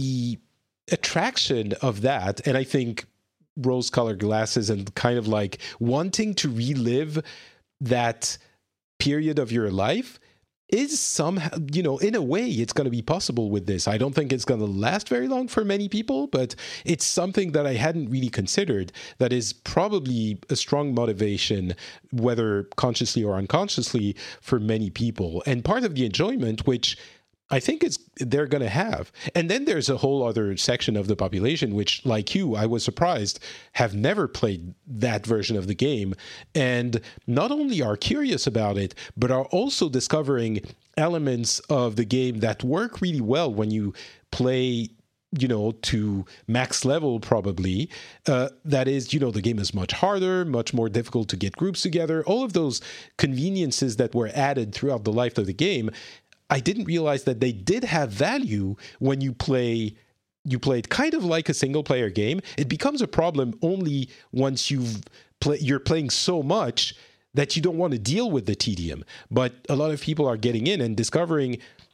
[SPEAKER 2] attraction of that, and I think rose-colored glasses and kind of like wanting to relive that period of your life is somehow, you know, in a way it's going to be possible with this. I don't think it's going to last very long for many people, but it's something that I hadn't really considered that is probably a strong motivation, whether consciously or unconsciously, for many people. And part of the enjoyment, which I think they're going to have. And then there's a whole other section of the population, which, like you, I was surprised, have never played that version of the game. And not only are curious about it, but are also discovering elements of the game that work really well when you play, you know, to max level probably. That is, you know, the game is much harder, much more difficult to get groups together. All of those conveniences that were added throughout the life of the game, I didn't realize that they did have value when you play it kind of like a single player game. It becomes a problem only once you're playing so much that you don't want to deal with the tedium. But a lot of people are getting in and discovering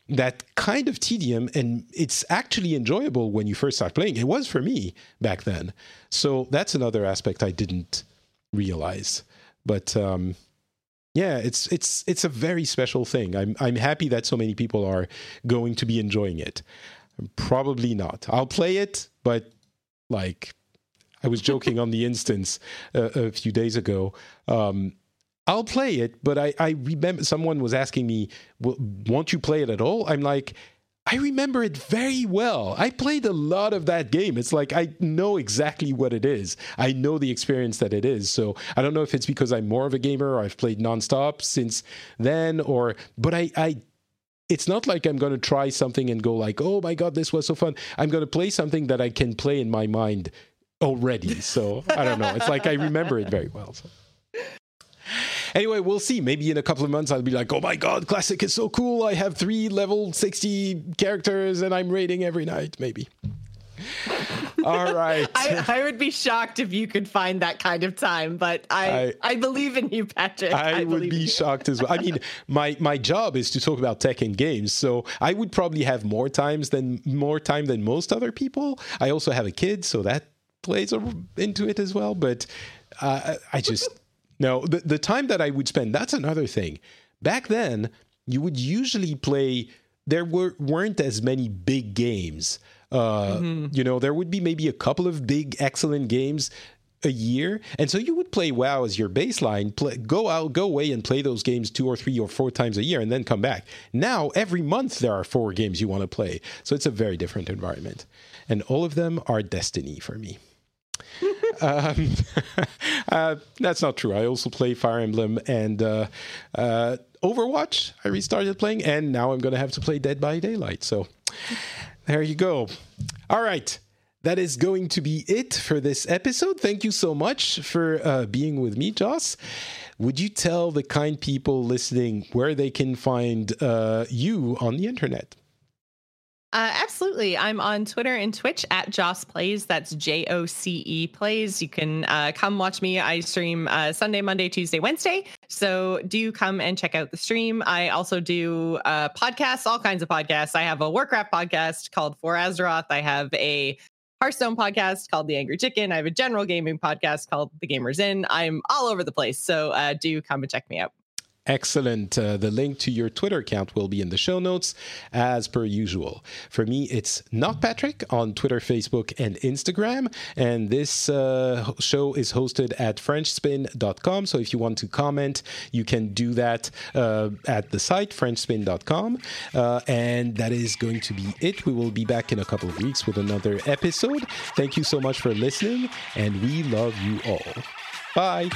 [SPEAKER 2] that kind of tedium, and it's actually enjoyable when you first start playing. It was for me back then. So that's another aspect I didn't realize. But yeah, it's a very special thing. I'm happy that so many people are going to be enjoying it. Probably not. I'll play it, but like I was joking on the instance a few days ago. I'll play it, but I remember someone was asking me, won't you play it at all? I'm like, I remember it very well. I played a lot of that game. It's like I know exactly what it is. I know the experience that it is. So I don't know if it's because I'm more of a gamer or I've played nonstop since then, but it's not like I'm going to try something and go like, oh my God, this was so fun. I'm going to play something that I can play in my mind already. So I don't know. It's like I remember it very well. So. Anyway, we'll see. Maybe in a couple of months, I'll be like, oh my God, Classic is so cool. I have 3 level 60 characters and I'm raiding every night. Maybe. All right.
[SPEAKER 3] I would be shocked if you could find that kind of time, but I believe in you, Patrick.
[SPEAKER 2] I would be shocked as well. I mean, my job is to talk about tech and games, so I would probably have more time than most other people. I also have a kid, so that plays into it as well. But I just no, the time that I would spend. That's another thing. Back then, you would usually play. There weren't as many big games. You know, there would be maybe a couple of big, excellent games a year. And so you would play WoW as your baseline, go away and play those games 2 or 3 or 4 times a year and then come back. Now, every month there are 4 games you want to play. So it's a very different environment. And all of them are Destiny for me. That's not true. I also play Fire Emblem and Overwatch. I restarted playing, and now I'm going to have to play Dead by Daylight. So there you go. All right. That is going to be it for this episode. Thank you so much for being with me, Joss. Would you tell the kind people listening where they can find you on the internet?
[SPEAKER 3] Absolutely. I'm on Twitter and Twitch at Joss Plays. That's JOCE Plays. You can come watch me. I stream Sunday, Monday, Tuesday, Wednesday. So do come and check out the stream. I also do podcasts, all kinds of podcasts. I have a Warcraft podcast called For Azeroth. I have a Hearthstone podcast called The Angry Chicken. I have a general gaming podcast called The Gamers Inn. I'm all over the place. So do come and check me out.
[SPEAKER 2] Excellent. The link to your Twitter account will be in the show notes, as per usual. For me, it's Not Patrick on Twitter, Facebook, and Instagram. And this show is hosted at FrenchSpin.com. So if you want to comment, you can do that at the site, FrenchSpin.com. And that is going to be it. We will be back in a couple of weeks with another episode. Thank you so much for listening, and we love you all. Bye.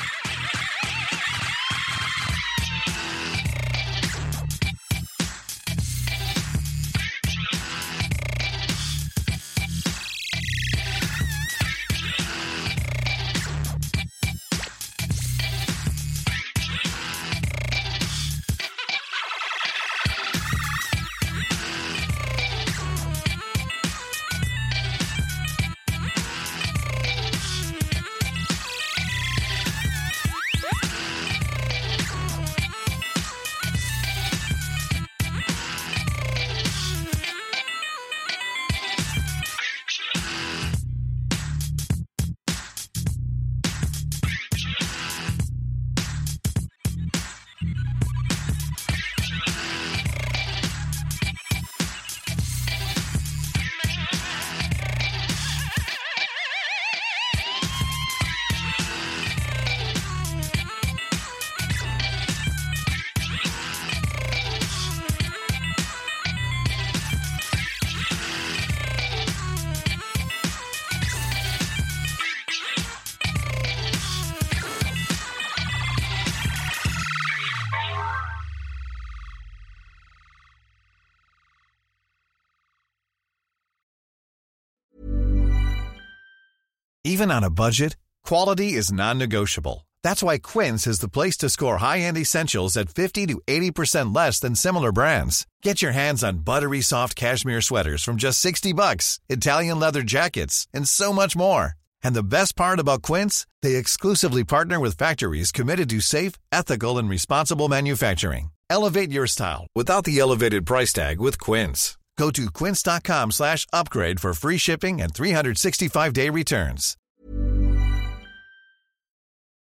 [SPEAKER 4] Even on a budget, quality is non-negotiable. That's why Quince is the place to score high-end essentials at 50 to 80% less than similar brands. Get your hands on buttery soft cashmere sweaters from just $60, Italian leather jackets, and so much more. And the best part about Quince, they exclusively partner with factories committed to safe, ethical, and responsible manufacturing. Elevate your style without the elevated price tag with Quince. Go to quince.com/upgrade for free shipping and 365-day returns.